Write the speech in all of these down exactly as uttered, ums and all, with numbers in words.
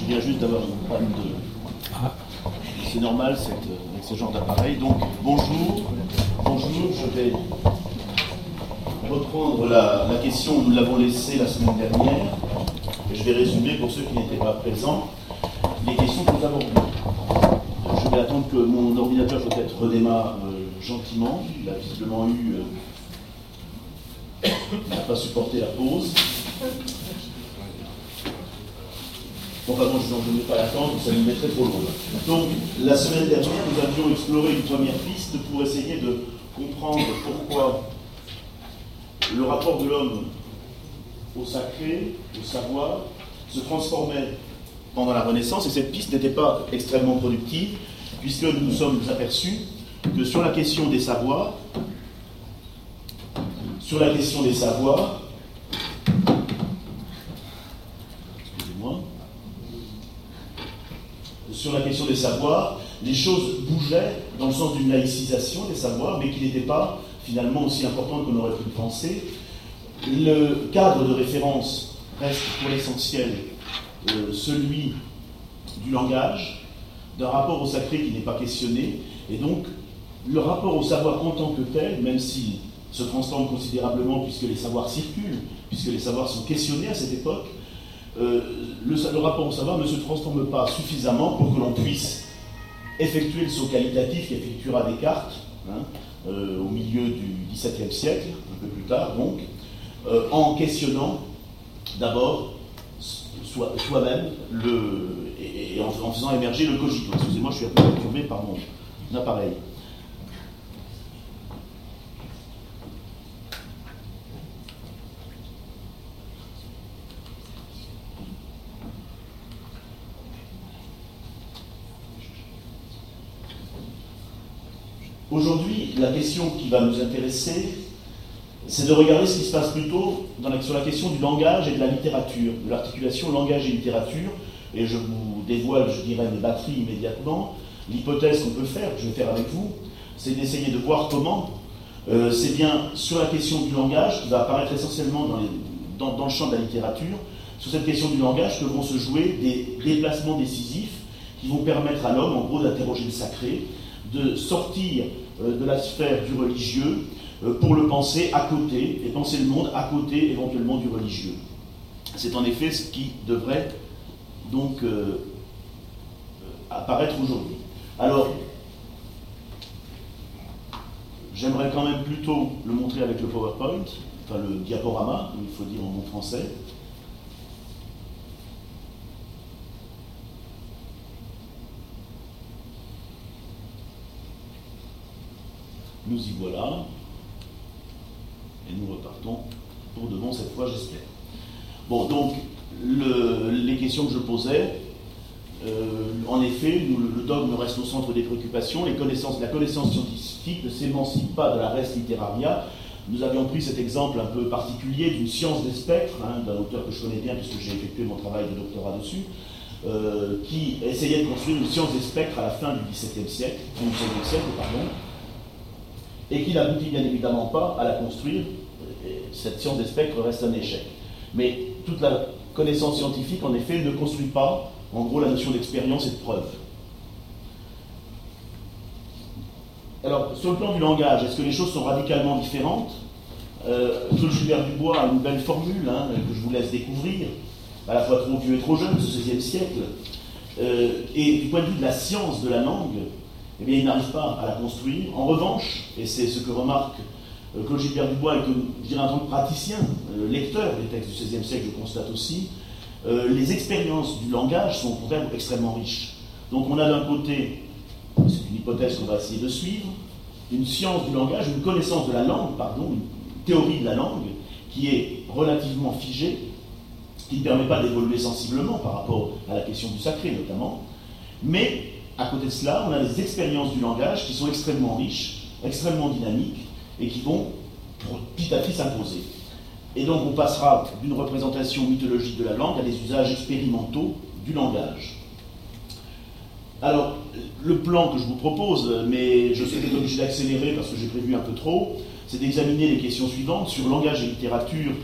viens juste d'avoir une panne de... C'est normal cette, avec ce genre d'appareil. Donc, bonjour. Bonjour, je vais reprendre la, la question où nous l'avons laissée la semaine dernière. Et je vais résumer pour ceux qui n'étaient pas présents les questions que nous avons eues. Je vais attendre que mon ordinateur peut-être redémarre euh, gentiment. Il a visiblement eu... Euh, il n'a pas supporté la pause. Enfin bon, je ne vais pas l'attendre, ça nous mettrait trop loin. Donc, la semaine dernière, nous avions exploré une première piste pour essayer de comprendre pourquoi le rapport de l'homme au sacré, au savoir, se transformait pendant la Renaissance, et cette piste n'était pas extrêmement productive, puisque nous nous sommes aperçus que sur la question des savoirs, sur la question des savoirs, excusez-moi, sur la question des savoirs, les choses bougeaient dans le sens d'une laïcisation des savoirs, mais qui n'était pas finalement aussi importante qu'on aurait pu le penser. Le cadre de référence reste pour l'essentiel euh, celui du langage, d'un rapport au sacré qui n'est pas questionné, et donc le rapport au savoir en tant que tel, même s'il se transforme considérablement puisque les savoirs circulent, puisque les savoirs sont questionnés à cette époque, euh, le, le rapport au savoir ne se transforme pas suffisamment pour que l'on puisse effectuer le saut qualitatif qu'effectuera Descartes, hein, euh, au milieu du dix-septième siècle, un peu plus tard donc, euh, en questionnant d'abord soi, soi-même le, et, et en, en faisant émerger le cogito. Excusez-moi, je suis un peu perturbé par mon appareil. Aujourd'hui, la question qui va nous intéresser, c'est de regarder ce qui se passe plutôt dans la, sur la question du langage et de la littérature, de l'articulation langage et littérature, et je vous dévoile, je dirais, mes batteries immédiatement. L'hypothèse qu'on peut faire, que je vais faire avec vous, c'est d'essayer de voir comment, euh, c'est bien sur la question du langage, qui va apparaître essentiellement dans, les, dans, dans le champ de la littérature, sur cette question du langage que vont se jouer des déplacements décisifs qui vont permettre à l'homme, en gros, d'interroger le sacré, de sortir euh, de la sphère du religieux euh, pour le penser à côté, et penser le monde à côté éventuellement du religieux. C'est en effet ce qui devrait donc euh, apparaître aujourd'hui. Alors, j'aimerais quand même plutôt le montrer avec le PowerPoint, enfin le diaporama, il faut dire en bon français. Nous y voilà, et nous repartons pour de bon cette fois, j'espère. Bon, donc, le, les questions que je posais, euh, en effet, nous, le dogme reste au centre des préoccupations, les connaissances, la connaissance scientifique ne s'émancipe pas de la res literaria. Nous avions pris cet exemple un peu particulier d'une science des spectres, hein, d'un auteur que je connais bien puisque j'ai effectué mon travail de doctorat dessus, euh, qui essayait de construire une science des spectres à la fin du dix-septième siècle, du dix-septième siècle, pardon, et qui n'aboutit bien évidemment pas à la construire. Cette science des spectres reste un échec. Mais toute la connaissance scientifique, en effet, ne construit pas, en gros, la notion d'expérience et de preuve. Alors, sur le plan du langage, est-ce que les choses sont radicalement différentes ? euh, Claude Gilbert Dubois a une belle formule, hein, que je vous laisse découvrir, à la fois trop vieux et trop jeune, ce seizième siècle, euh, et du point de vue de la science de la langue, eh bien, il n'arrive pas à la construire. En revanche, et c'est ce que remarque euh, Claude Gilbert Dubois, et que je dirais en tant que praticien, euh, lecteur des textes du seizième siècle, je constate aussi, euh, les expériences du langage sont pour elle extrêmement riches. Donc on a d'un côté, c'est une hypothèse qu'on va essayer de suivre, une science du langage, une connaissance de la langue, pardon, une théorie de la langue, qui est relativement figée, qui ne permet pas d'évoluer sensiblement par rapport à la question du sacré notamment, mais à côté de cela, on a des expériences du langage qui sont extrêmement riches, extrêmement dynamiques, et qui vont petit à petit s'imposer. Et donc on passera d'une représentation mythologique de la langue à des usages expérimentaux du langage. Alors, le plan que je vous propose, mais je suis obligé d'accélérer parce que j'ai prévu un peu trop, c'est d'examiner les questions suivantes sur langage et littérature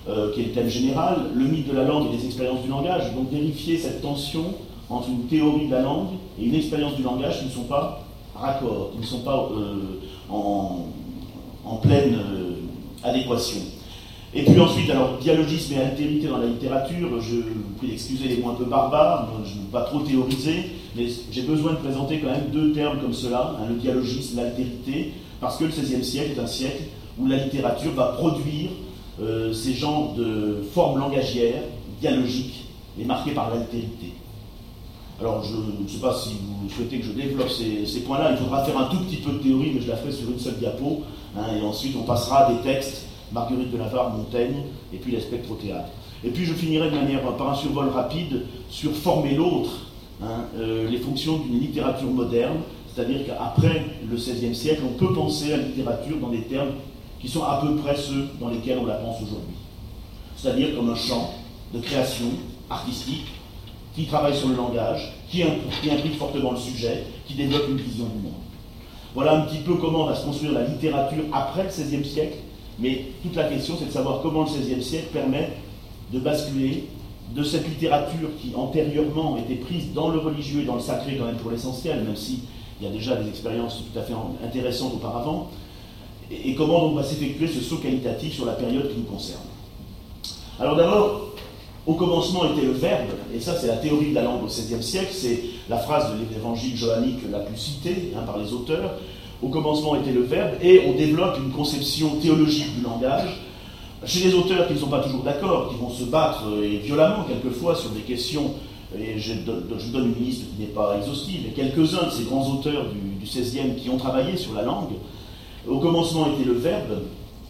euh, qui est le thème général, le mythe de la langue et des expériences du langage, donc vérifier cette tension entre une théorie de la langue et une expérience du langage qui ne sont pas raccords, qui ne sont pas euh, en, en pleine euh, adéquation. Et puis ensuite, alors, dialogisme et altérité dans la littérature, je vous prie d'excuser les mots un peu barbares, je ne veux pas trop théoriser, mais j'ai besoin de présenter quand même deux termes comme cela, hein, le dialogisme, l'altérité, parce que le seizième siècle est un siècle où la littérature va produire euh, ces genres de formes langagières, dialogiques, et marquées par l'altérité. Alors, je ne sais pas si vous souhaitez que je développe ces, ces points-là, il faudra faire un tout petit peu de théorie, mais je la ferai sur une seule diapo, hein, et ensuite on passera à des textes, Marguerite de Navarre, Montaigne, et puis les spectrothéâtres. Et puis je finirai de manière, par un survol rapide sur former l'autre, hein, euh, les fonctions d'une littérature moderne, c'est-à-dire qu'après le seizième siècle, on peut penser à la littérature dans des termes qui sont à peu près ceux dans lesquels on la pense aujourd'hui. C'est-à-dire comme un champ de création artistique qui travaille sur le langage, qui implique fortement le sujet, qui développe une vision du monde. Voilà un petit peu comment va se construire la littérature après le seizième siècle, mais toute la question c'est de savoir comment le seizième siècle permet de basculer de cette littérature qui antérieurement était prise dans le religieux et dans le sacré quand même pour l'essentiel, même s'il y a déjà des expériences tout à fait intéressantes auparavant, et, et comment donc va s'effectuer ce saut qualitatif sur la période qui nous concerne. Alors d'abord, au commencement était le verbe, et ça c'est la théorie de la langue au seizième siècle, c'est la phrase de l'évangile johannique la plus citée hein, par les auteurs. Au commencement était le verbe, et on développe une conception théologique du langage. Chez les auteurs qui ne sont pas toujours d'accord, qui vont se battre et violemment quelquefois sur des questions, et je, je donne une liste qui n'est pas exhaustive, mais quelques-uns de ces grands auteurs du, du seizième qui ont travaillé sur la langue. Au commencement était le verbe.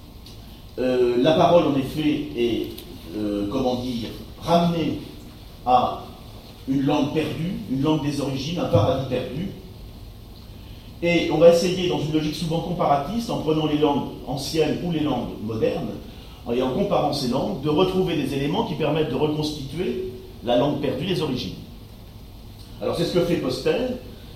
Euh, la parole en effet est, euh, comment dire, ramenée à une langue perdue, une langue des origines, un paradis perdu. Et on va essayer, dans une logique souvent comparatiste, en prenant les langues anciennes ou les langues modernes, et en comparant ces langues, de retrouver des éléments qui permettent de reconstituer la langue perdue des origines. Alors c'est ce que fait Postel,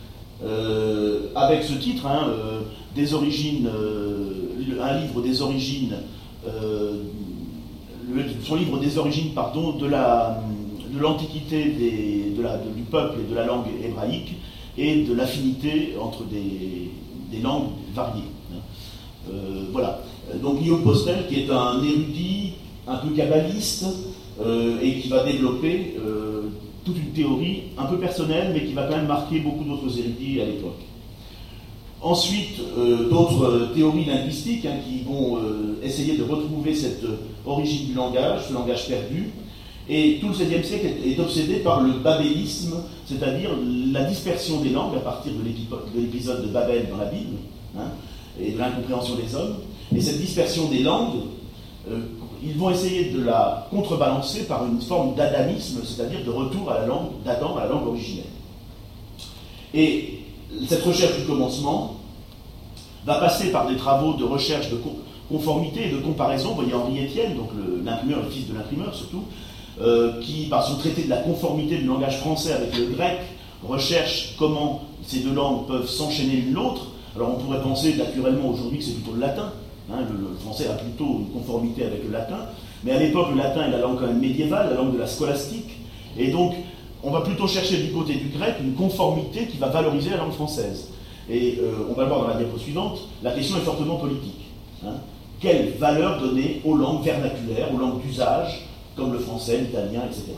euh, avec ce titre, hein, euh, des origines, euh, un livre des origines, euh, le, son livre des origines, pardon, de la, de l'antiquité des, de la, de, du peuple et de la langue hébraïque, et de l'affinité entre des, des langues variées. Euh, voilà. Donc Guillaume Postel, qui est un érudit, un peu kabbaliste, euh, et qui va développer euh, toute une théorie un peu personnelle, mais qui va quand même marquer beaucoup d'autres érudits à l'époque. Ensuite, euh, d'autres théories linguistiques hein, qui vont euh, essayer de retrouver cette origine du langage, ce langage perdu. Et tout le seizième siècle est obsédé par le babélisme, c'est-à-dire la dispersion des langues à partir de l'épisode de Babel dans la Bible, hein, et de l'incompréhension des hommes. Et cette dispersion des langues, euh, ils vont essayer de la contrebalancer par une forme d'adanisme, c'est-à-dire de retour à la langue d'Adam, à la langue originelle. Et cette recherche du commencement va passer par des travaux de recherche de conformité et de comparaison. Vous voyez Henri Estienne, donc le, l'imprimeur, le fils de l'imprimeur surtout, Euh, qui, par son traité de la conformité du langage français avec le grec, recherche comment ces deux langues peuvent s'enchaîner l'une l'autre. Alors on pourrait penser naturellement aujourd'hui que c'est plutôt le latin. Hein, le, le français a plutôt une conformité avec le latin. Mais à l'époque, le latin est la langue quand même médiévale, la langue de la scolastique. Et donc, on va plutôt chercher du côté du grec une conformité qui va valoriser la langue française. Et euh, on va le voir dans la diapo suivante, la question est fortement politique. Hein. Quelle valeur donner aux langues vernaculaires, aux langues d'usage, comme le français, l'italien, et cetera.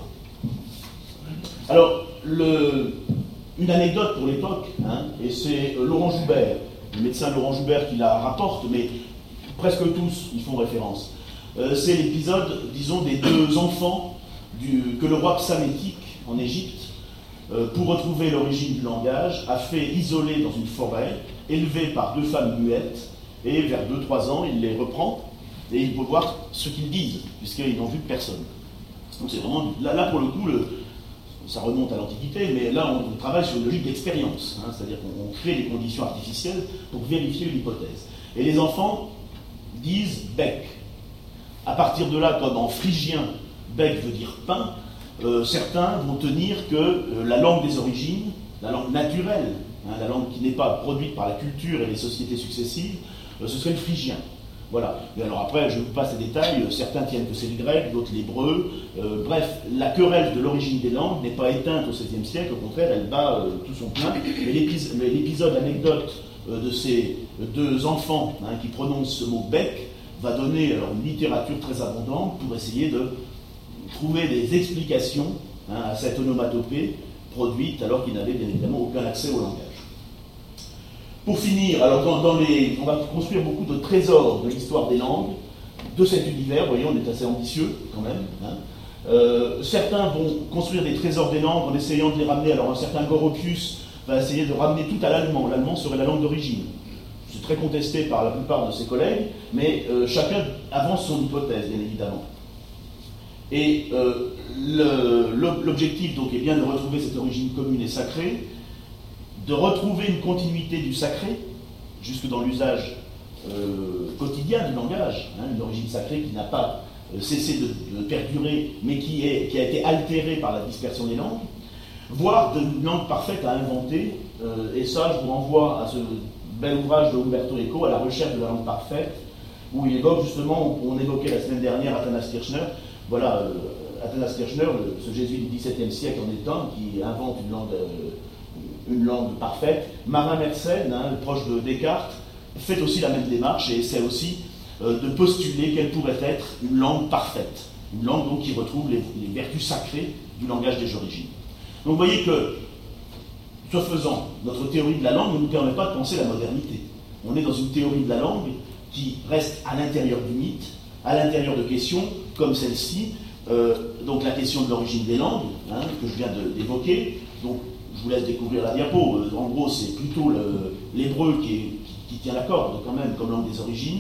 Alors, le, une anecdote pour l'époque, hein, et c'est Laurent Joubert, le médecin Laurent Joubert qui la rapporte, mais presque tous y font référence. Euh, c'est l'épisode, disons, des deux enfants du, que le roi Psamétique, en Égypte, euh, pour retrouver l'origine du langage, a fait isoler dans une forêt, élevé par deux femmes muettes, et vers deux trois ans, il les reprend, et il peut voir ce qu'ils disent, puisqu'ils n'ont vu personne. Donc c'est vraiment, là, là pour le coup, le, ça remonte à l'Antiquité, mais là on, on travaille sur une logique d'expérience, hein, c'est-à-dire qu'on crée des conditions artificielles pour vérifier une hypothèse. Et les enfants disent bec. À partir de là, comme en phrygien, bec veut dire pain, euh, certains vont tenir que euh, la langue des origines, la langue naturelle, hein, la langue qui n'est pas produite par la culture et les sociétés successives, euh, ce serait le phrygien. Voilà. Mais alors après, je vous passe les détails, certains tiennent que c'est le grec, d'autres l'hébreu. Euh, bref, la querelle de l'origine des langues n'est pas éteinte au seizième siècle, au contraire, elle bat euh, tout son plein. Mais l'épisode, l'anecdote euh, de ces deux enfants hein, qui prononcent ce mot bec va donner alors, une littérature très abondante pour essayer de trouver des explications hein, à cette onomatopée produite alors qu'ils n'avaient bien évidemment aucun accès au langage. Pour finir, alors dans, dans les, on va construire beaucoup de trésors de l'histoire des langues, de cet univers, vous voyez, on est assez ambitieux quand même. Hein. Euh, certains vont construire des trésors des langues en essayant de les ramener, alors un certain Goropius va essayer de ramener tout à l'allemand, l'allemand serait la langue d'origine. C'est très contesté par la plupart de ses collègues, mais euh, chacun avance son hypothèse, bien évidemment. Et euh, l'objectif donc est bien de retrouver cette origine commune et sacrée, de retrouver une continuité du sacré, jusque dans l'usage euh, quotidien du langage, hein, une origine sacrée qui n'a pas euh, cessé de, de perdurer, mais qui, est, qui a été altérée par la dispersion des langues, voire de une langue parfaite à inventer, euh, et ça je vous renvoie à ce bel ouvrage de Umberto Eco, À la recherche de la langue parfaite, où il évoque justement, on évoquait la semaine dernière Athanas Kirchner, voilà, euh, Athanas Kirchner, le, ce jésuite du dix-septième siècle en étant, qui invente une langue... Euh, une langue parfaite. Marin Mersenne, hein, proche de Descartes, fait aussi la même démarche et essaie aussi euh, de postuler quelle pourrait être une langue parfaite. Une langue donc, qui retrouve les, les vertus sacrées du langage des origines. Donc vous voyez que, ce faisant, notre théorie de la langue ne nous permet pas de penser la modernité. On est dans une théorie de la langue qui reste à l'intérieur du mythe, à l'intérieur de questions comme celle-ci, euh, donc la question de l'origine des langues, hein, que je viens d'évoquer. Donc je vous laisse découvrir la diapo. En gros, c'est plutôt l'hébreu qui, qui, qui tient la corde, quand même, comme langue des origines.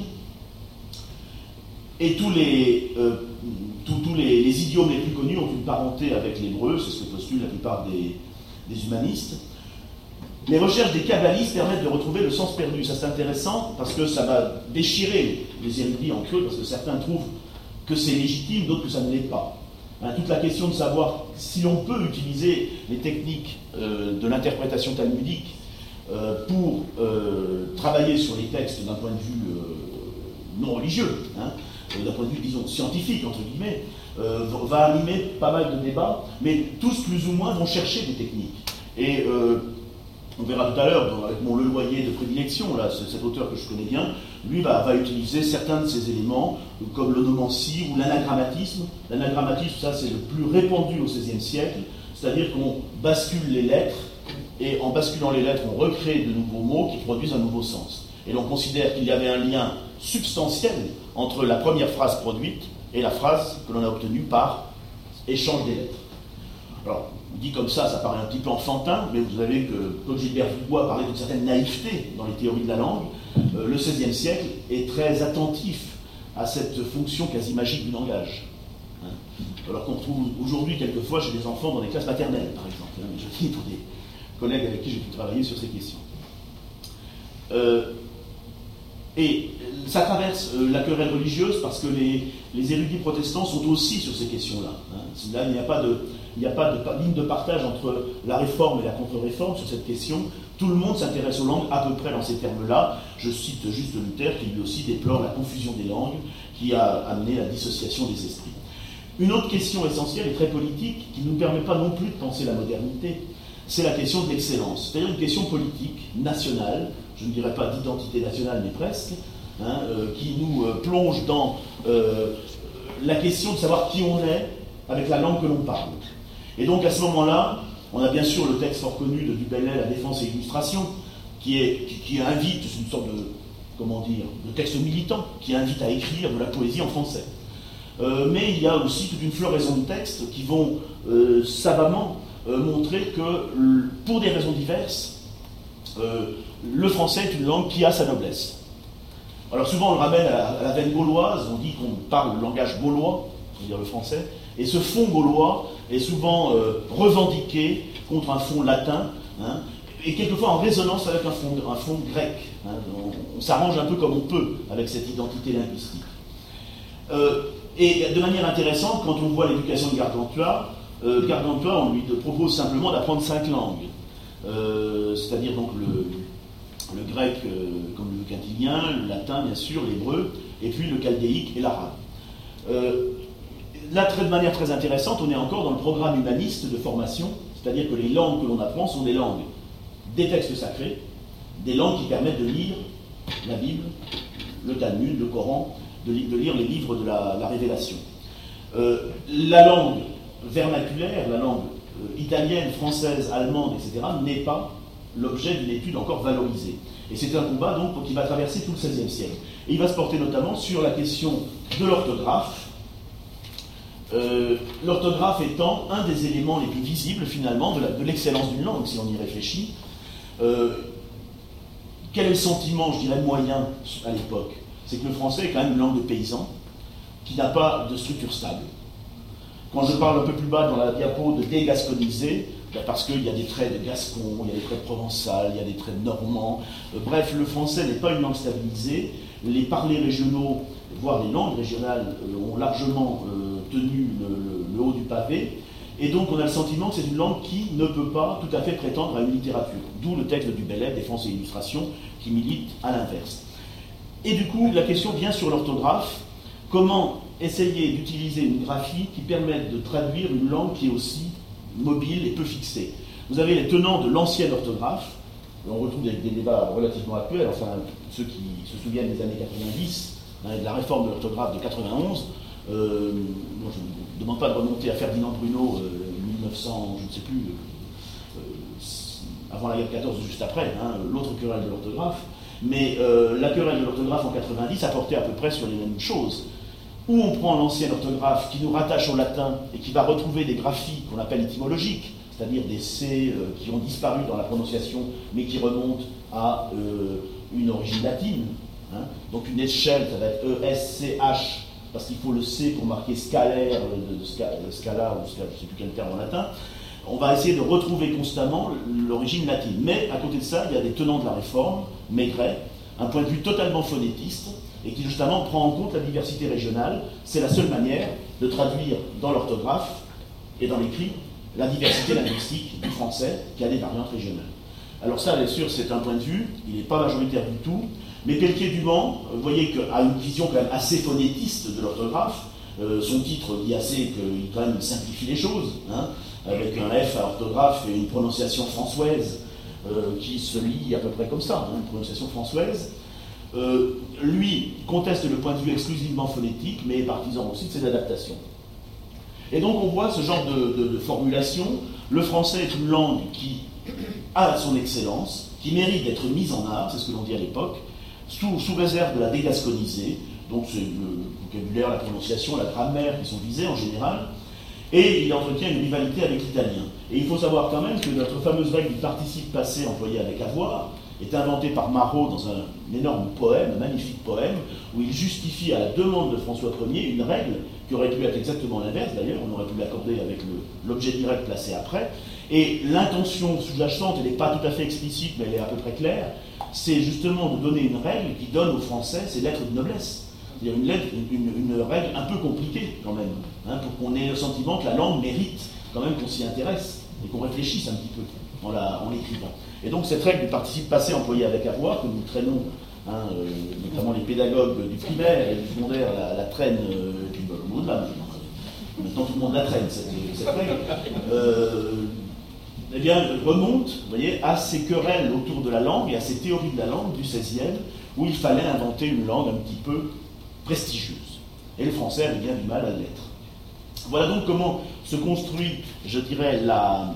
Et tous les, euh, tous, tous les, les idiomes les plus connus ont une parenté avec l'hébreu, c'est ce que postulent la plupart des, des humanistes. Les recherches des kabbalistes permettent de retrouver le sens perdu. Ça, c'est intéressant, parce que ça va déchirer les érudits entre eux, parce que certains trouvent que c'est légitime, d'autres que ça ne l'est pas. Hein, toute la question de savoir si l'on peut utiliser les techniques euh, de l'interprétation talmudique euh, pour euh, travailler sur les textes d'un point de vue euh, non religieux, hein, d'un point de vue, disons, scientifique, entre guillemets, euh, va animer pas mal de débats, mais tous, plus ou moins, vont chercher des techniques. Et euh, on verra tout à l'heure, avec mon Leloyer de prédilection, là, cet auteur que je connais bien, lui va, va utiliser certains de ces éléments, comme l'onomancie ou l'anagrammatisme. L'anagrammatisme, ça, c'est le plus répandu au seizième siècle, c'est-à-dire qu'on bascule les lettres, et en basculant les lettres, on recrée de nouveaux mots qui produisent un nouveau sens. Et l'on considère qu'il y avait un lien substantiel entre la première phrase produite et la phrase que l'on a obtenue par échange des lettres. Alors, dit comme ça, ça paraît un petit peu enfantin, mais vous savez que Claude Gilbert Dubois parlait d'une certaine naïveté dans les théories de la langue. Euh, le seizième siècle est très attentif à cette fonction quasi magique du langage. Hein. Alors qu'on trouve aujourd'hui quelquefois chez des enfants dans les classes maternelles, par exemple. Hein, mais je dis pour des collègues avec qui j'ai pu travailler sur ces questions. Euh, et ça traverse euh, la querelle religieuse parce que les, les érudits protestants sont aussi sur ces questions-là. Hein. Là, il n'y a pas de... Il n'y a pas de ligne de partage entre la réforme et la contre-réforme sur cette question. Tout le monde s'intéresse aux langues à peu près dans ces termes-là. Je cite juste Luther qui lui aussi déplore la confusion des langues qui a amené la dissociation des esprits. Une autre question essentielle et très politique qui ne nous permet pas non plus de penser la modernité, c'est la question de l'excellence. C'est-à-dire une question politique, nationale, je ne dirais pas d'identité nationale mais presque, hein, euh, qui nous euh, plonge dans euh, la question de savoir qui on est avec la langue que l'on parle. Et donc à ce moment-là, on a bien sûr le texte fort connu de Dubellay, La défense et l'illustration, qui, est, qui, qui invite, c'est une sorte de, comment dire, de texte militant, qui invite à écrire de la poésie en français. Euh, mais il y a aussi toute une floraison de textes qui vont euh, savamment euh, montrer que, pour des raisons diverses, euh, le français est une langue qui a sa noblesse. Alors souvent on le ramène à la, à la veine gauloise, on dit qu'on parle le langage gaulois, c'est-à-dire le français, et ce fond gaulois est souvent euh, revendiqué contre un fond latin, hein, et quelquefois en résonance avec un fond, un fond grec. Hein, on on s'arrange un peu comme on peut avec cette identité linguistique. Euh, et de manière intéressante, quand on voit l'éducation de Gargantua, euh, Gargantua, on lui propose simplement d'apprendre cinq langues, euh, c'est-à-dire donc le, le grec euh, comme le quintilien, le latin bien sûr, l'hébreu, et puis le chaldéique et l'arabe. Euh, là, très, de manière très intéressante, on est encore dans le programme humaniste de formation, c'est-à-dire que les langues que l'on apprend sont des langues des textes sacrés, des langues qui permettent de lire la Bible, le Talmud, le Coran, de, li de lire les livres de la, la Révélation. Euh, la langue vernaculaire, la langue euh, italienne, française, allemande, et cetera, n'est pas l'objet d'une étude encore valorisée. Et c'est un combat donc qui va traverser tout le seizième siècle. Et il va se porter notamment sur la question de l'orthographe, euh, l'orthographe étant un des éléments les plus visibles finalement de l'excellence d'une langue, si on y réfléchit. Euh, quel est le sentiment, je dirais, moyen à l'époque? C'est que le français est quand même une langue de paysan qui n'a pas de structure stable. Quand je parle un peu plus bas dans la diapo de dégasconisé, ben parce qu'il y a des traits de gascon, il y a des traits de provençal, il y a des traits de normand. Euh, bref, le français n'est pas une langue stabilisée. Les parlers régionaux, voire les langues régionales, euh, ont largement euh, tenu le, le, le haut du pavé. Et donc on a le sentiment que c'est une langue qui ne peut pas tout à fait prétendre à une littérature. D'où le texte de Du Bellay, Défense et illustration, qui milite à l'inverse. Et du coup, la question vient sur l'orthographe. Comment essayer d'utiliser une graphie qui permette de traduire une langue qui est aussi mobile et peu fixée? Vous avez les tenants de l'ancienne orthographe. On retrouve des, des débats relativement actuels, enfin ceux qui se souviennent des années quatre-vingt-dix, hein, de la réforme de l'orthographe de quatre-vingt-onze. Euh, bon, je ne demande pas de remonter à Ferdinand Bruno, euh, mille neuf cents, je ne sais plus, euh, euh, avant la guerre de quatorze, juste après, hein, l'autre querelle de l'orthographe. Mais euh, la querelle de l'orthographe en quatre-vingt-dix a porté à peu près sur les mêmes choses. Où on prend l'ancienne orthographe qui nous rattache au latin et qui va retrouver des graphies qu'on appelle étymologiques, c'est-à-dire des C euh, qui ont disparu dans la prononciation, mais qui remontent à euh, une origine latine. Hein. Donc une échelle, ça va être E S C H, parce qu'il faut le C pour marquer scalaire, de, de, de scala, ou scala, je ne sais plus quel terme en latin. On va essayer de retrouver constamment l'origine latine. Mais à côté de ça, il y a des tenants de la réforme, Maigret, un point de vue totalement phonétiste, et qui justement prend en compte la diversité régionale. C'est la seule manière de traduire dans l'orthographe et dans l'écrit la diversité linguistique du français qui a des variantes régionales. Alors ça, bien sûr, c'est un point de vue, il n'est pas majoritaire du tout, mais Pelletier-Dumont, vous voyez a une vision quand même assez phonétiste de l'orthographe. Euh, son titre dit assez qu'il quand même simplifie les choses, hein, avec un F à orthographe et une prononciation françoise euh, qui se lit à peu près comme ça, hein, une prononciation françoise. Euh, lui conteste le point de vue exclusivement phonétique, mais est partisan aussi de ses adaptations. Et donc on voit ce genre de, de, de formulation. Le français est une langue qui a son excellence, qui mérite d'être mise en art, c'est ce que l'on dit à l'époque, sous, sous réserve de la dégasconiser. Donc c'est le vocabulaire, la prononciation, la grammaire qui sont visés en général. Et il entretient une rivalité avec l'italien. Et il faut savoir quand même que notre fameuse règle du participe passé employée avec avoir est inventée par Marot dans un, un énorme poème, un magnifique poème, où il justifie à la demande de François Ier une règle qui aurait pu être exactement l'inverse, d'ailleurs, on aurait pu l'accorder avec l'objet direct placé après. Et l'intention sous-jacente, elle n'est pas tout à fait explicite, mais elle est à peu près claire, c'est justement de donner une règle qui donne aux Français ses lettres de noblesse. C'est-à-dire une, lettre, une, une règle un peu compliquée, quand même, hein, pour qu'on ait le sentiment que la langue mérite quand même qu'on s'y intéresse et qu'on réfléchisse un petit peu en l'écrivant. Et donc cette règle du participe passé employée avec avoir, que nous traînons, hein, euh, notamment les pédagogues du primaire et du secondaire, la, la traîne, euh, et puis le mot de là, maintenant tout le monde la traîne, cette, cette règle, euh, eh bien, remonte, vous voyez, à ces querelles autour de la langue et à ces théories de la langue du seizième, où il fallait inventer une langue un petit peu prestigieuse. Et le français avait bien du mal à l'être. Voilà donc comment se construit, je dirais, la,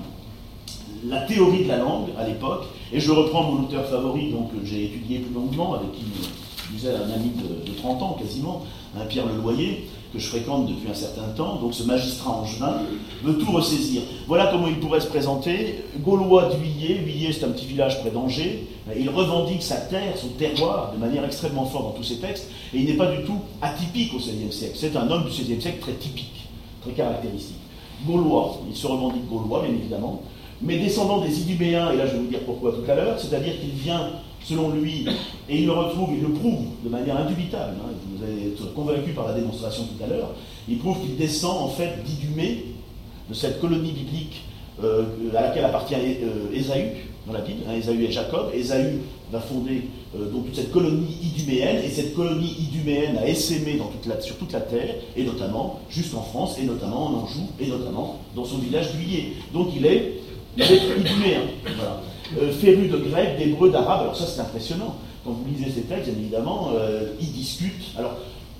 la théorie de la langue à l'époque. Et je reprends mon auteur favori, donc que j'ai étudié plus longuement, avec qui je disais un ami de, de trente ans quasiment, hein, Pierre Leloyer, que je fréquente depuis un certain temps. Donc ce magistrat angevin veut tout ressaisir. Voilà comment il pourrait se présenter. Gaulois d'Huillier, Huillier c'est un petit village près d'Angers. Il revendique sa terre, son terroir, de manière extrêmement forte dans tous ses textes, et il n'est pas du tout atypique au seizième siècle. C'est un homme du seizième siècle très typique, très caractéristique. Gaulois, il se revendique gaulois, bien évidemment, mais descendant des Idubéens, et là je vais vous dire pourquoi tout à l'heure, c'est-à-dire qu'il vient, selon lui, et il le retrouve, il le prouve de manière indubitable, hein, vous allez être convaincu par la démonstration tout à l'heure, il prouve qu'il descend en fait d'Idumée, de cette colonie biblique euh, à laquelle appartient euh, Ésaü, dans la Bible, hein, Ésaü et Jacob. Ésaü va fonder euh, donc toute cette colonie iduméenne, et cette colonie iduméenne a essaimé dans toute la, sur toute la terre, et notamment jusqu'en France, et notamment en Anjou, et notamment dans son village d'Huillier. Donc il est, il est iduméen. Voilà. Euh, féru de grec, d'hébreu, d'arabe, alors ça c'est impressionnant. Quand vous lisez ces textes, bien évidemment, euh, ils discutent. Alors,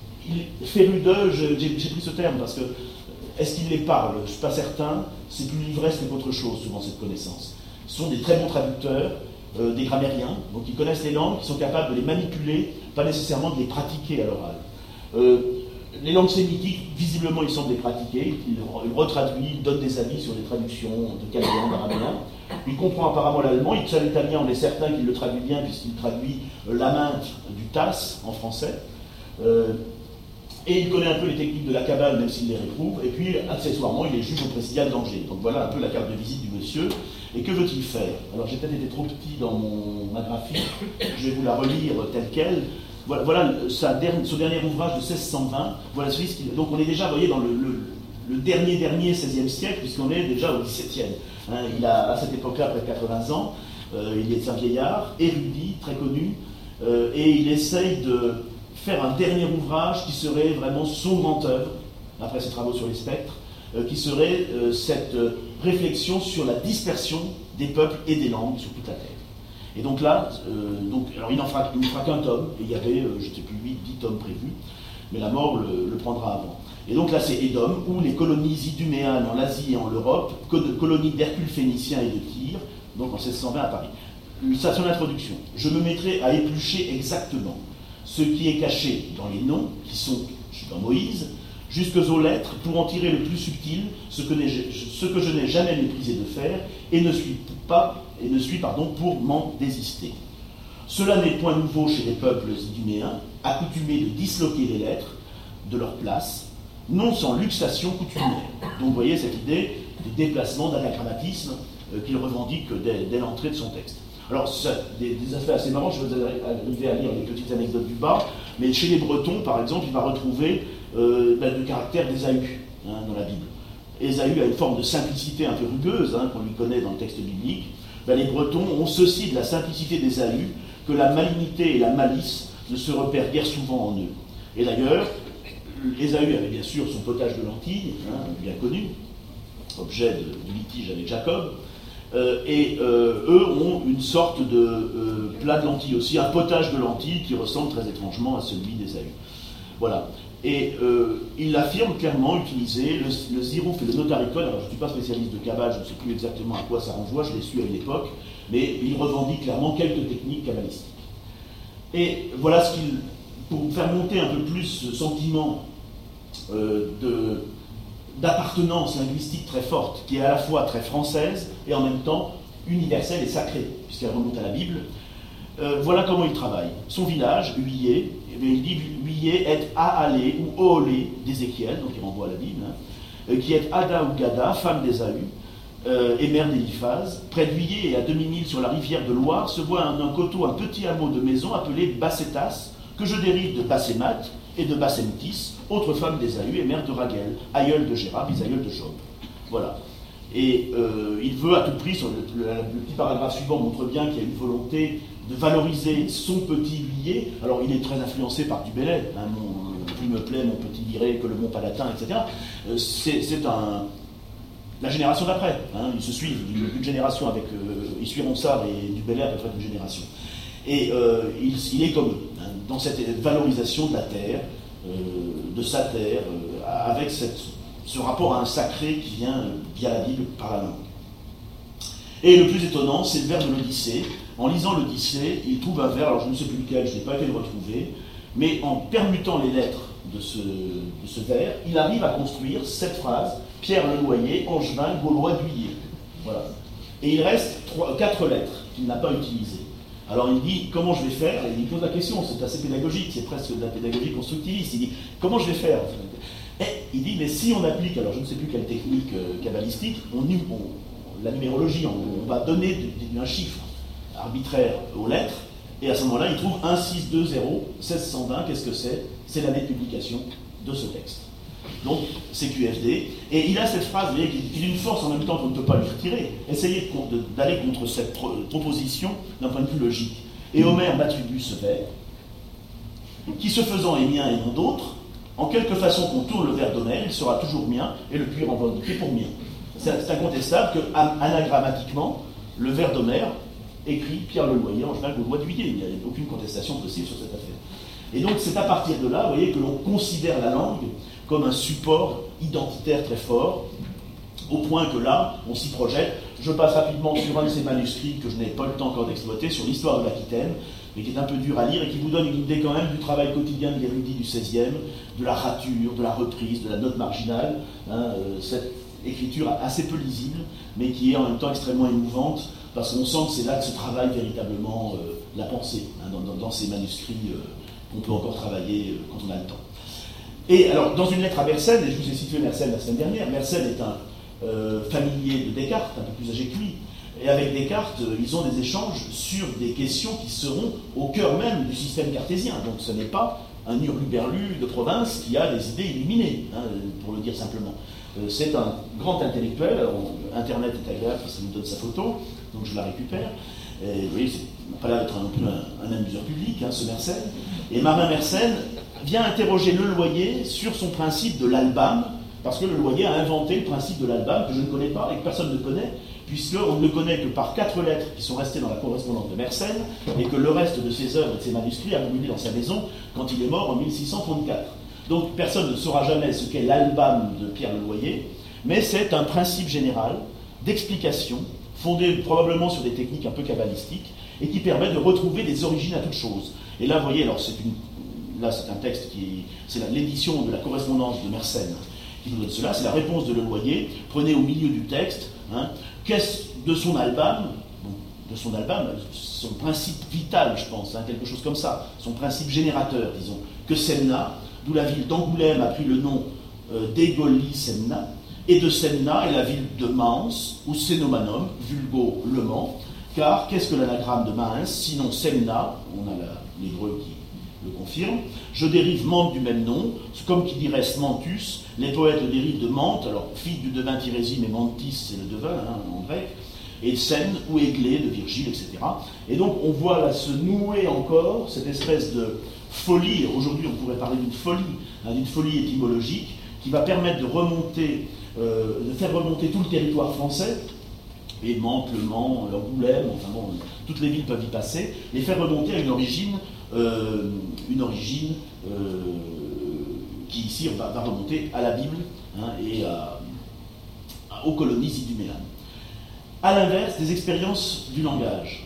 il, féru de, j'ai, j'ai pris ce terme parce que, est-ce qu'il les parle? Je ne suis pas certain, c'est plus l'ivresse qu'autre chose, souvent, cette connaissance. Ce sont des très bons traducteurs, euh, des grammairiens, donc ils connaissent les langues, ils sont capables de les manipuler, pas nécessairement de les pratiquer à l'oral. Euh, les langues sémitiques, visiblement, ils semblent les pratiquer, ils, ils retraduisent, ils donnent des avis sur les traductions de chaldéen, d'araméen. Il comprend apparemment l'allemand, il sait l'italien, on est certain qu'il le traduit bien, puisqu'il traduit euh, la main du tasse en français. Euh, et il connaît un peu les techniques de la cabale, même s'il les réprouve. Et puis, accessoirement, il est juge au présidial d'Angers. Donc voilà un peu la carte de visite du monsieur. Et que veut-il faire? Alors j'ai peut-être été trop petit dans mon, ma graphie, je vais vous la relire telle qu'elle. Voilà, voilà sa dernière, son dernier ouvrage de seize cent vingt. Voilà celui qui, donc on est déjà, vous voyez, dans le, le, le dernier dernier seizième siècle, puisqu'on est déjà au dix-septième. Hein, il a à cette époque-là près de quatre-vingts ans. Euh, il est un vieillard, érudit, très connu, euh, et il essaye de faire un dernier ouvrage qui serait vraiment son grand œuvre, après ses travaux sur les spectres, euh, qui serait euh, cette euh, réflexion sur la dispersion des peuples et des langues sur toute la Terre. Et donc là, euh, donc, alors il n'en fera, fera qu'un tome, et il y avait, euh, je ne sais plus, huit, dix tomes prévus, mais la mort le, le prendra avant. Et donc là, c'est Édom, où les colonies iduméennes en Asie et en Europe, colonies d'Hercule phénicien et de Tyr, donc en seize cent vingt à Paris. Ça, son introduction. Je me mettrai à éplucher exactement ce qui est caché dans les noms, qui sont dans Moïse, jusqu'aux lettres, pour en tirer le plus subtil, ce que, ce que je n'ai jamais méprisé de faire, et ne suis pas, et ne suis, pardon, pour m'en désister. Cela n'est point nouveau chez les peuples iduméens, accoutumés de disloquer les lettres de leur place, non sans luxation coutumière. Donc vous voyez cette idée de déplacement, d'anagrammatisme euh, qu'il revendique dès, dès l'entrée de son texte. Alors, ça, des, des aspects assez marrants, je vais arriver à lire les petites anecdotes du bas, mais chez les Bretons, par exemple, il va retrouver euh, ben, le caractère d'Ésaü hein, dans la Bible. Ésaü a une forme de simplicité un peu rugueuse, hein, qu'on lui connaît dans le texte biblique. Ben, les Bretons ont ceci de la simplicité d'Ésaü, que la malignité et la malice ne se repèrent guère souvent en eux. Et d'ailleurs, Ésaü avait bien sûr son potage de lentilles, hein, bien connu, objet de, du litige avec Jacob, euh, et euh, eux ont une sorte de euh, plat de lentilles aussi, un potage de lentilles qui ressemble très étrangement à celui d'Ésaü. Voilà. Et euh, il affirme clairement utiliser le, le zirouf et le notaricon. Alors je ne suis pas spécialiste de Kabbale, je ne sais plus exactement à quoi ça renvoie, je l'ai su à une époque, mais il revendique clairement quelques techniques kabbalistiques. Et voilà ce qu'il, pour faire monter un peu plus ce sentiment euh, de, d'appartenance linguistique très forte, qui est à la fois très française et en même temps universelle et sacrée, puisqu'elle remonte à la Bible. Euh, voilà comment il travaille. Son village, Huillier, eh il dit Huillier est Ahalé ou Oolé d'Ézéchiel, donc il renvoie à la Bible, hein, euh, qui est Ada ou Gada, femme d'Ésaü, euh, et mère d'Éliphaz. Près d'Huillier et à demi-mille sur la rivière de Loire se voit un, un coteau, un petit hameau de maison appelé Bassétas, que je dérive de Bassémat et de Bassémtis, autre femme d'Ésaü et mère de Raguel, aïeul de Gérard, bisaïeul de Job. Voilà. Et euh, il veut à tout prix, sur le, le, le petit paragraphe suivant montre bien qu'il y a une volonté de valoriser son petit Huillier. Alors il est très influencé par Du Bellay, hein, mon, plus me plaît mon petit Liré que le Mont Palatin, et cetera. Euh, c'est, c'est un, la génération d'après, hein, ils se suivent d'une, d'une génération avec, euh, ils suivent Ronsard et Du Bellay à peu près d'une génération. Et euh, il, il est comme eux, hein, dans cette valorisation de la terre, euh, de sa terre, euh, avec cette, ce rapport à un sacré qui vient via la Bible par la langue. Et le plus étonnant, c'est le vers de l'Odyssée. En lisant l'Odyssée, il trouve un vers, alors je ne sais plus lequel, je n'ai pas été le retrouver, mais en permutant les lettres de ce, de ce vers, il arrive à construire cette phrase, Pierre Leloyer, Angevin, Gaulois d'Huillier. Voilà. Et il reste trois, quatre lettres qu'il n'a pas utilisées. Alors il dit, comment je vais faire? Et il pose la question, c'est assez pédagogique, c'est presque de la pédagogie constructiviste. Il dit, comment je vais faire? Et il dit, mais si on applique, alors je ne sais plus quelle technique euh, kabbalistique, on, on, la numérologie, on, on va donner de, de, un chiffre arbitraire aux lettres, et à ce moment-là, il trouve un six deux zéro seize cent vingt, qu'est-ce que c'est? C'est l'année de publication de ce texte. Donc, C Q F D. Et il a cette phrase, vous voyez, qui est d'une force en même temps qu'on ne peut pas lui retirer. Essayez d'aller contre cette proposition d'un point de vue logique. Et Homère m'attribue ce vers, qui se faisant est mien et non d'autre, en quelque façon qu'on tourne le vers d'Homère, il sera toujours mien, et le puits revendiqué pour mien. C'est incontestable que, anagrammatiquement, le vers d'Homère écrit Pierre Leloyer, en général, au loi d'Huillet. Il n'y a aucune contestation possible sur cette affaire. Et donc, c'est à partir de là, vous voyez, que l'on considère la langue comme un support identitaire très fort, au point que là, on s'y projette. Je passe rapidement sur un de ces manuscrits que je n'ai pas le temps encore d'exploiter, sur l'histoire de l'Aquitaine, mais qui est un peu dur à lire et qui vous donne une idée quand même du travail quotidien de l'érudit du seizième, de la rature, de la reprise, de la note marginale. Hein, euh, cette écriture assez peu lisible, mais qui est en même temps extrêmement émouvante, parce qu'on sent que c'est là que se travaille véritablement euh, la pensée, hein, dans, dans, dans ces manuscrits euh, qu'on peut encore travailler euh, quand on a le temps. Et alors, dans une lettre à Mersenne, et je vous ai situé Mersenne la semaine dernière, Mersenne est un euh, familier de Descartes, un peu plus âgé que lui, et avec Descartes, euh, ils ont des échanges sur des questions qui seront au cœur même du système cartésien. Donc ce n'est pas un hurluberlu de province qui a des idées illuminées, hein, pour le dire simplement. Euh, c'est un grand intellectuel. On, Internet est agréable parce que ça nous donne sa photo, donc je la récupère. Et, vous voyez, c'est pas là d'être un, un, un amuseur public, hein, ce Mersenne. Et Marin Mersenne vient interroger Leloyer sur son principe de l'album, parce que Leloyer a inventé le principe de l'album que je ne connais pas et que personne ne connaît, puisqu'on ne le connaît que par quatre lettres qui sont restées dans la correspondance de Mersenne, et que le reste de ses œuvres et de ses manuscrits a brûlé dans sa maison quand il est mort en mille six cent trente-quatre. Donc personne ne saura jamais ce qu'est l'album de Pierre Leloyer, mais c'est un principe général d'explication, fondé probablement sur des techniques un peu cabalistiques, et qui permet de retrouver des origines à toute chose. Et là, vous voyez, alors c'est une, là c'est un texte qui, c'est l'édition de la correspondance de Mersenne qui nous donne cela, c'est la réponse de Leloyer. Prenez au milieu du texte, hein, qu'est-ce de son album, bon, de son album, son principe vital, je pense, hein, quelque chose comme ça, son principe générateur, disons, que Semna, d'où la ville d'Angoulême a pris le nom euh, d'Egoli Semna, et de Semna est la ville de Mans, ou Sénomanum, vulgo Le Mans, car qu'est-ce que l'anagramme de Mans, sinon Semna, on a l'hébreu qui le confirme, je dérive Mante du même nom, comme qui dirait Smantus, les poètes dérivent de Mante, alors fille du devin Thérésie, mais Mantis c'est le devin hein, en grec, et Seine ou Églé de Virgile, et cetera. Et donc on voit là se nouer encore cette espèce de folie, aujourd'hui on pourrait parler d'une folie, hein, d'une folie étymologique, qui va permettre de remonter, euh, de faire remonter tout le territoire français, et Mantes, Le Mans, Angoulême, enfin bon, toutes les villes peuvent y passer, les faire remonter à une origine, euh, une origine euh, qui ici va, va remonter à la Bible hein, et à, à, aux colonies iduméennes. À l'inverse, des expériences du langage,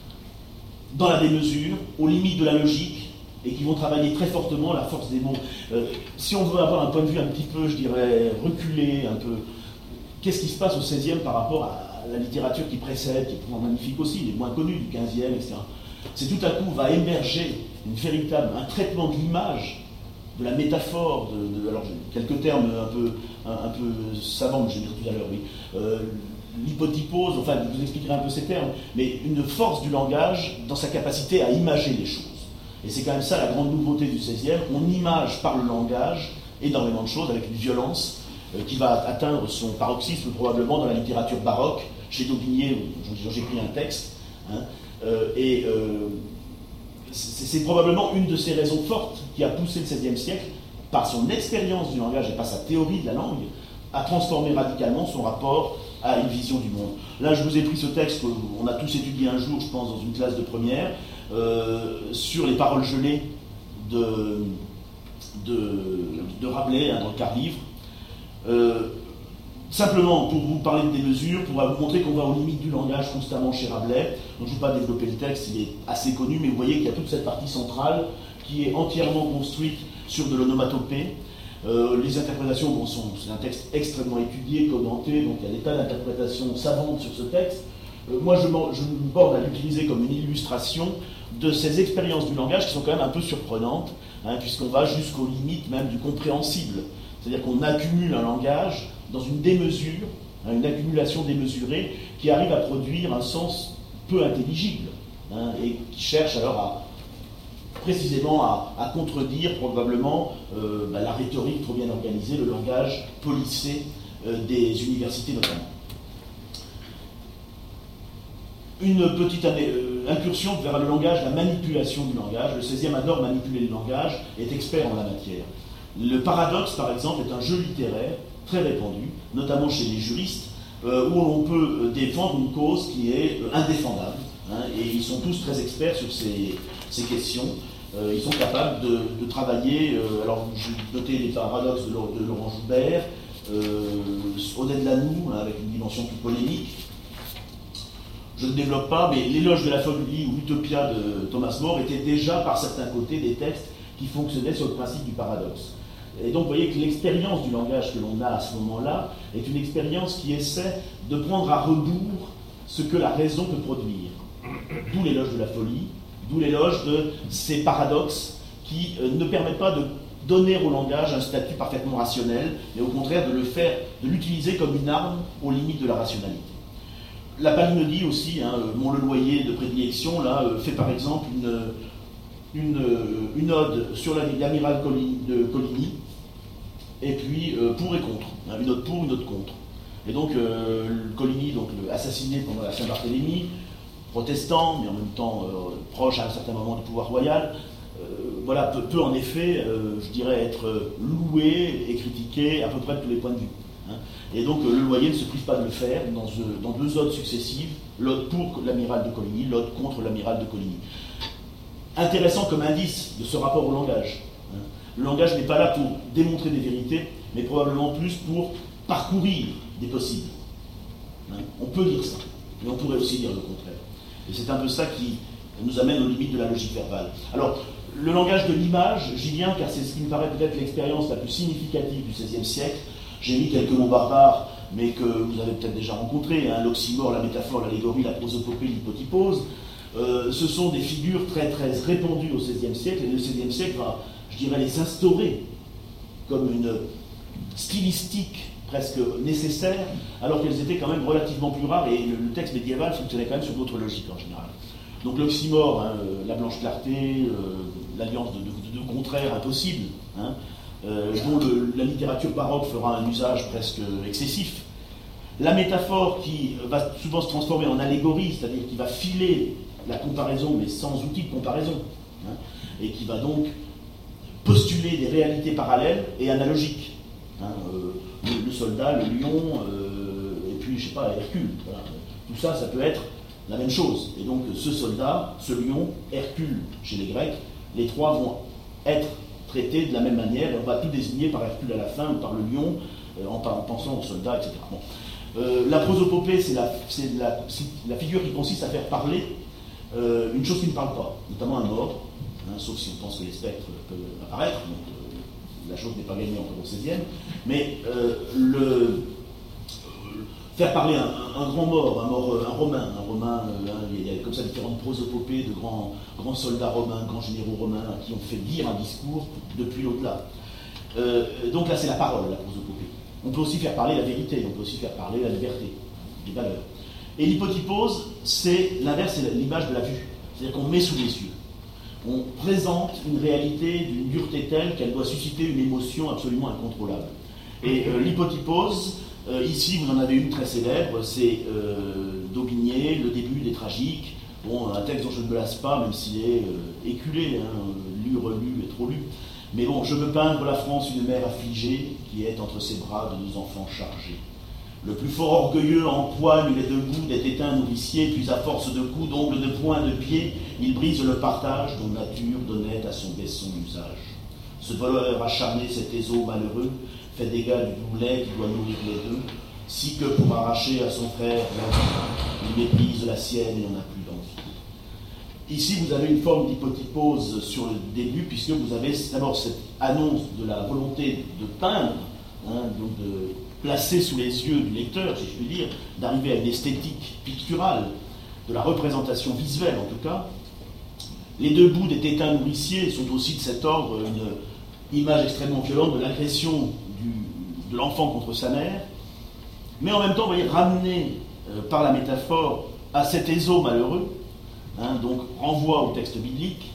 dans la démesure, aux limites de la logique, et qui vont travailler très fortement la force des mots. Euh, si on veut avoir un point de vue un petit peu, je dirais, reculé, un peu, qu'est-ce qui se passe au seizième par rapport à la littérature qui précède, qui est magnifique aussi, les moins connus, du quinzième, et cetera. C'est tout à coup va émerger une véritable, un traitement de l'image, de la métaphore, de, de alors quelques termes un peu, un, un peu savants, je vais dire tout à l'heure, oui, euh, l'hypotypose, enfin je vous expliquerai un peu ces termes, mais une force du langage dans sa capacité à imager les choses. Et c'est quand même ça la grande nouveauté du seizième, on image par le langage énormément de choses avec une violence euh, qui va atteindre son paroxysme probablement dans la littérature baroque, chez Daubigné, dont j'ai pris un texte, hein, euh, et euh, c'est probablement une de ces raisons fortes qui a poussé le seizième siècle, par son expérience du langage et par sa théorie de la langue, à transformer radicalement son rapport à une vision du monde. Là, je vous ai pris ce texte qu'on a tous étudié un jour, je pense, dans une classe de première, euh, sur les paroles gelées de, de, de Rabelais, hein, dans le quart-livre. Euh, simplement, pour vous parler de des mesures, pour vous montrer qu'on va aux limites du langage constamment chez Rabelais. Donc, je ne vais pas développer le texte, il est assez connu, mais vous voyez qu'il y a toute cette partie centrale qui est entièrement construite sur de l'onomatopée. Euh, les interprétations, bon, sont, c'est un texte extrêmement étudié, commenté, donc il y a des tas d'interprétations savantes sur ce texte. Euh, moi, je, je me borne à l'utiliser comme une illustration de ces expériences du langage qui sont quand même un peu surprenantes, hein, puisqu'on va jusqu'aux limites même du compréhensible. C'est-à-dire qu'on accumule un langage dans une démesure, hein, une accumulation démesurée, qui arrive à produire un sens peu intelligible, hein, et qui cherche alors à précisément à, à contredire probablement euh, bah, la rhétorique trop bien organisée, le langage policé euh, des universités notamment. Une petite euh, incursion vers le langage, la manipulation du langage. Le seizième adore manipuler le langage, est expert en la matière. Le paradoxe, par exemple, est un jeu littéraire très répandu, notamment chez les juristes, euh, où l'on peut défendre une cause qui est euh, indéfendable. Hein, et ils sont tous très experts sur ces, ces questions. Euh, ils sont capables de, de travailler. Euh, alors, j'ai noté les paradoxes de, de Laurent Joubert, euh, Odette Lanoux, hein, avec une dimension plus polémique. Je ne développe pas, mais l'éloge de la folie ou l'utopia de Thomas More étaient déjà, par certains côtés, des textes qui fonctionnaient sur le principe du paradoxe. Et donc, vous voyez que l'expérience du langage que l'on a à ce moment-là est une expérience qui essaie de prendre à rebours ce que la raison peut produire. D'où l'éloge de la folie, d'où l'éloge de ces paradoxes qui euh, ne permettent pas de donner au langage un statut parfaitement rationnel, mais au contraire de le faire, de l'utiliser comme une arme aux limites de la rationalité. La palinodie aussi, hein, mon Leloyer de prédilection, là, euh, fait par exemple une, une, une ode sur l'amiral de Coligny, et puis euh, pour et contre, hein, une ode pour, une ode contre. Et donc euh, Coligny, donc, assassiné pendant la Saint-Barthélemy, protestant, mais en même temps euh, proche à un certain moment du pouvoir royal, euh, voilà, peut, peut en effet, euh, je dirais, être loué et critiqué à peu près de tous les points de vue. Hein. Et donc euh, Leloyer ne se prive pas de le faire dans, euh, dans deux odes successives, l'ode pour l'amiral de Coligny, l'ode contre l'amiral de Coligny. Intéressant comme indice de ce rapport au langage. Hein. Le langage n'est pas là pour démontrer des vérités, mais probablement plus pour parcourir des possibles. Hein. On peut dire ça, mais on pourrait aussi dire le contraire. Et c'est un peu ça qui nous amène aux limites de la logique verbale. Alors, le langage de l'image, j'y viens car c'est ce qui me paraît peut-être l'expérience la plus significative du seizième siècle. J'ai mis quelques mots barbares, mais que vous avez peut-être déjà rencontrés, hein, l'oxymore, la métaphore, l'allégorie, la prosopopée, l'hypotypose. Euh, ce sont des figures très très répandues au seizième siècle, et le seizième siècle va, je dirais, les instaurer comme une stylistique presque nécessaire, alors qu'elles étaient quand même relativement plus rares, et le, le texte médiéval fonctionnait quand même sur d'autres logiques en général. Donc l'oxymore, hein, la blanche clarté, euh, l'alliance de deux contraires impossibles, hein, euh, dont le, la littérature baroque fera un usage presque excessif. La métaphore qui va souvent se transformer en allégorie, c'est-à-dire qui va filer la comparaison, mais sans outil de comparaison, hein, et qui va donc postuler des réalités parallèles et analogiques. Hein, euh, le, le soldat, le lion, euh, et puis, je sais pas, Hercule. Voilà. Tout ça, ça peut être la même chose. Et donc, ce soldat, ce lion, Hercule, chez les Grecs, les trois vont être traités de la même manière, et on va tout désigner par Hercule à la fin, ou par le lion, euh, en, en pensant au soldat, et cetera. Bon. Euh, la prosopopée, c'est la, c'est la, c'est la figure qui consiste à faire parler euh, une chose qui ne parle pas, notamment un mort, hein, sauf si on pense que les spectres peuvent apparaître, donc euh, la chose n'est pas gagnée encore au seizième, mais euh, le, euh, faire parler un, un, un grand mort, un mort, un romain, un romain, euh, hein, il y a comme ça différentes prosopopées de grands, grands soldats romains, grands généraux romains qui ont fait dire un discours depuis l'au-delà. Euh, donc là, c'est la parole, la prosopopée. On peut aussi faire parler la vérité, on peut aussi faire parler la liberté, les valeurs. Et l'hypotypose, c'est l'inverse, c'est l'image de la vue. C'est-à-dire qu'on met sous les yeux. On présente une réalité d'une dureté telle qu'elle doit susciter une émotion absolument incontrôlable. Et euh, l'hypotypose, euh, ici vous en avez une très célèbre, c'est euh, d'Aubigné, le début des Tragiques. Bon, un texte dont je ne me lasse pas, même s'il est euh, éculé, hein, lu, relu et trop lu. Mais bon, je veux peindre la France une mère affligée qui est entre ses bras de deux enfants chargés. Le plus fort orgueilleux empoigne les deux bouts des tétins nourriciers, puis à force de coups, d'ongles, de poings, de pieds, il brise le partage dont nature donnait à son besson usage. Ce voleur acharné, cet éso malheureux, fait dégâts du boulet qui doit nourrir les deux, si que pour arracher à son frère la vie, il méprise la sienne et n'en a plus d'envie. Ici, vous avez une forme d'hypotypose sur le début, puisque vous avez d'abord cette annonce de la volonté de peindre, hein, donc de placer sous les yeux du lecteur, si je puis dire, d'arriver à une esthétique picturale, de la représentation visuelle en tout cas. Les deux bouts des tétins nourriciers sont aussi de cet ordre, une image extrêmement violente de l'agression de l'enfant contre sa mère, mais en même temps, vous voyez, ramené euh, par la métaphore à cet éso malheureux, hein, donc renvoi au texte biblique,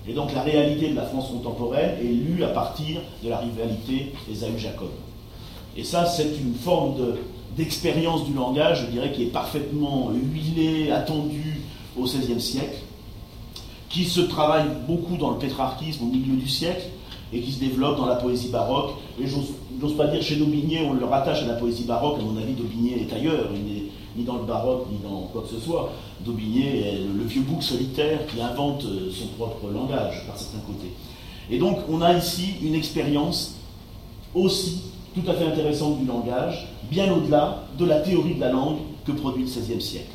Et donc la réalité de la France contemporaine est lue à partir de la rivalité Ésaü-Jacob. Et ça, c'est une forme de, d'expérience du langage, je dirais, qui est parfaitement huilée, attendue au seizième siècle, qui se travaille beaucoup dans le pétrarchisme au milieu du siècle, et qui se développe dans la poésie baroque. Et j'ose, j'ose pas dire chez Daubigné, on le rattache à la poésie baroque, à mon avis, Daubigné est ailleurs, il n'est ni dans le baroque, ni dans quoi que ce soit. Daubigné est le vieux bouc solitaire qui invente son propre langage, par certains côtés. Et donc, on a ici une expérience aussi tout à fait intéressante du langage, bien au-delà de la théorie de la langue que produit le seizième siècle.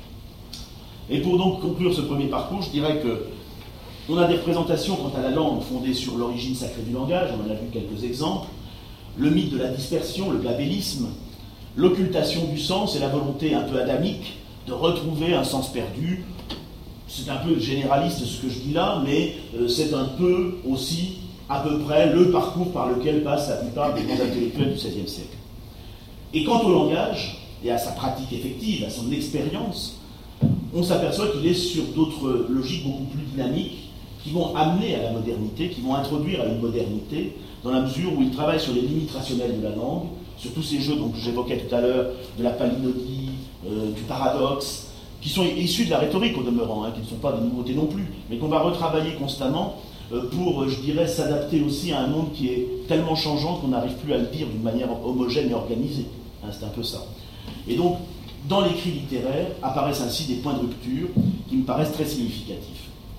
Et pour donc conclure ce premier parcours, je dirais que on a des représentations quant à la langue fondées sur l'origine sacrée du langage, on en a vu quelques exemples, le mythe de la dispersion, le glabellisme, l'occultation du sens et la volonté un peu adamique de retrouver un sens perdu. C'est un peu généraliste ce que je dis là, mais euh, c'est un peu aussi à peu près le parcours par lequel passe la plupart des grands intellectuels du seizième siècle. Et quant au langage, et à sa pratique effective, à son expérience, on s'aperçoit qu'il est sur d'autres logiques beaucoup plus dynamiques qui vont amener à la modernité, qui vont introduire à une modernité, dans la mesure où il travaille sur les limites rationnelles de la langue, sur tous ces jeux donc, que j'évoquais tout à l'heure, de la palinodie, euh, du paradoxe, qui sont issus de la rhétorique au demeurant, hein, qui ne sont pas des nouveautés non plus, mais qu'on va retravailler constamment euh, pour, je dirais, s'adapter aussi à un monde qui est tellement changeant qu'on n'arrive plus à le dire d'une manière homogène et organisée. Hein, c'est un peu ça. Et donc, dans l'écrit littéraire, apparaissent ainsi des points de rupture qui me paraissent très significatifs.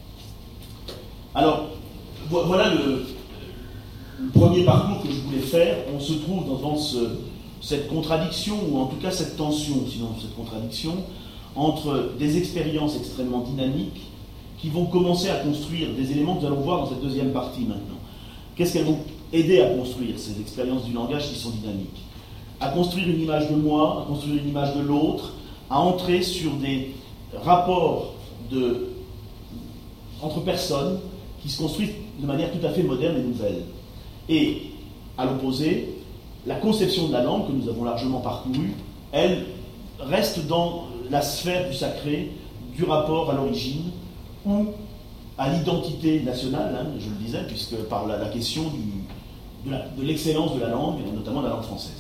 Alors, voilà le, le premier parcours que je voulais faire. On se trouve dans, dans ce, cette contradiction, ou en tout cas cette tension, sinon cette contradiction, entre des expériences extrêmement dynamiques qui vont commencer à construire des éléments que nous allons voir dans cette deuxième partie maintenant. Qu'est-ce qu'elles vont aider à construire, ces expériences du langage qui sont dynamiques? À construire une image de moi, à construire une image de l'autre, à entrer sur des rapports de, entre personnes qui se construisent de manière tout à fait moderne et nouvelle. Et, à l'opposé, la conception de la langue, que nous avons largement parcourue, elle reste dans la sphère du sacré, du rapport à l'origine, ou à l'identité nationale, hein, je le disais, puisque par la, la question du, de, la, de l'excellence de la langue, et notamment de la langue française.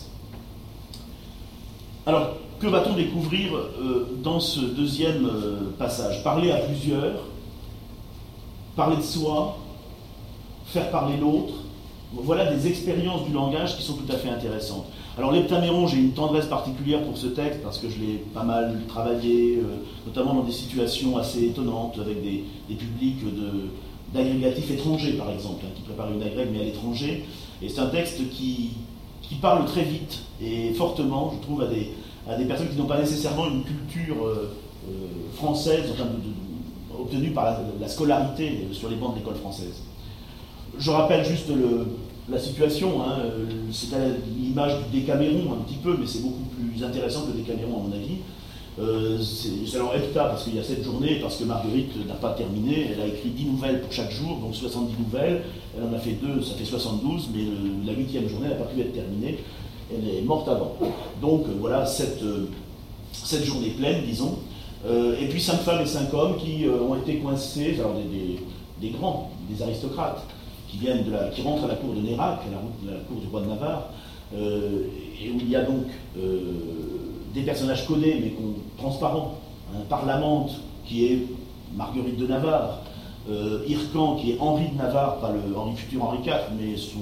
Alors, que va-t-on découvrir euh, dans ce deuxième euh, passage? Parler à plusieurs, parler de soi, faire parler l'autre, voilà des expériences du langage qui sont tout à fait intéressantes. Alors l'heptaméron, j'ai une tendresse particulière pour ce texte parce que je l'ai pas mal travaillé, euh, notamment dans des situations assez étonnantes avec des, des publics de, d'agrégatifs étrangers par exemple, hein, qui préparent une agrègue mais à l'étranger. Et c'est un texte qui, qui parle très vite et fortement, je trouve, à des, à des personnes qui n'ont pas nécessairement une culture euh, euh, française, enfin, de, de, obtenue par la, la scolarité sur les bancs de l'école française. Je rappelle juste le, la situation, hein, c'est à l'image du Décaméron un petit peu, mais c'est beaucoup plus intéressant que le Décaméron à mon avis. Euh, c'est alors hepta parce qu'il y a sept journées, parce que Marguerite n'a pas terminé, elle a écrit dix nouvelles pour chaque jour, donc soixante-dix nouvelles, elle en a fait deux, ça fait soixante-douze, mais le, la huitième journée n'a pas pu être terminée, elle est morte avant. Donc euh, voilà, sept, euh, sept journées pleines, disons. Euh, et puis cinq femmes et cinq hommes qui euh, ont été coincés, alors des, des, des grands, des aristocrates, qui, viennent de la, qui rentrent à la cour de Nérac, à la, à la cour du roi de Navarre, euh, et où il y a donc euh, des personnages connus mais transparents. Un Parlamente qui est Marguerite de Navarre, euh, Hircan qui est Henri de Navarre, pas le Henri futur Henri quatre, mais son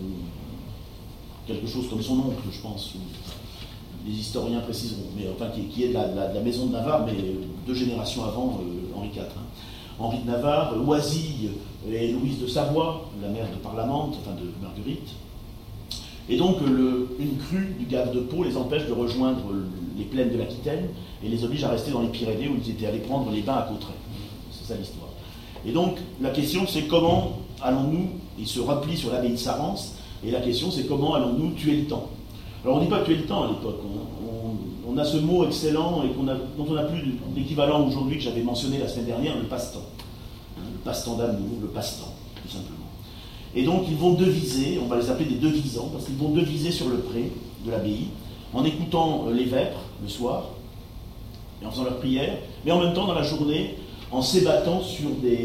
quelque chose comme son oncle, je pense. Les historiens préciseront, mais enfin qui, qui est de la, de, la, de la maison de Navarre, mais deux générations avant euh, Henri quatre. Hein. Henri de Navarre, Oisille et Louise de Savoie, la mère de Parlamente, enfin de Marguerite. Et donc le, une crue du Gave de Pau les empêche de rejoindre les plaines de l'Aquitaine et les oblige à rester dans les Pyrénées où ils étaient allés prendre les bains à Cauterets. C'est ça l'histoire. Et donc la question c'est comment allons-nous, il se replie sur l'abbaye de Sarance, et la question c'est comment allons-nous tuer le temps. Alors on ne dit pas tuer le temps à l'époque, on, on, on a ce mot excellent et qu'on a, dont on n'a plus l'équivalent aujourd'hui que j'avais mentionné la semaine dernière, le passe-temps. Le passe-temps d'amour, le passe-temps, tout simplement. Et donc ils vont deviser, on va les appeler des devisants, parce qu'ils vont deviser sur le pré de l'abbaye, en écoutant les vêpres le soir, et en faisant leur prière, mais en même temps dans la journée, en s'ébattant sur des,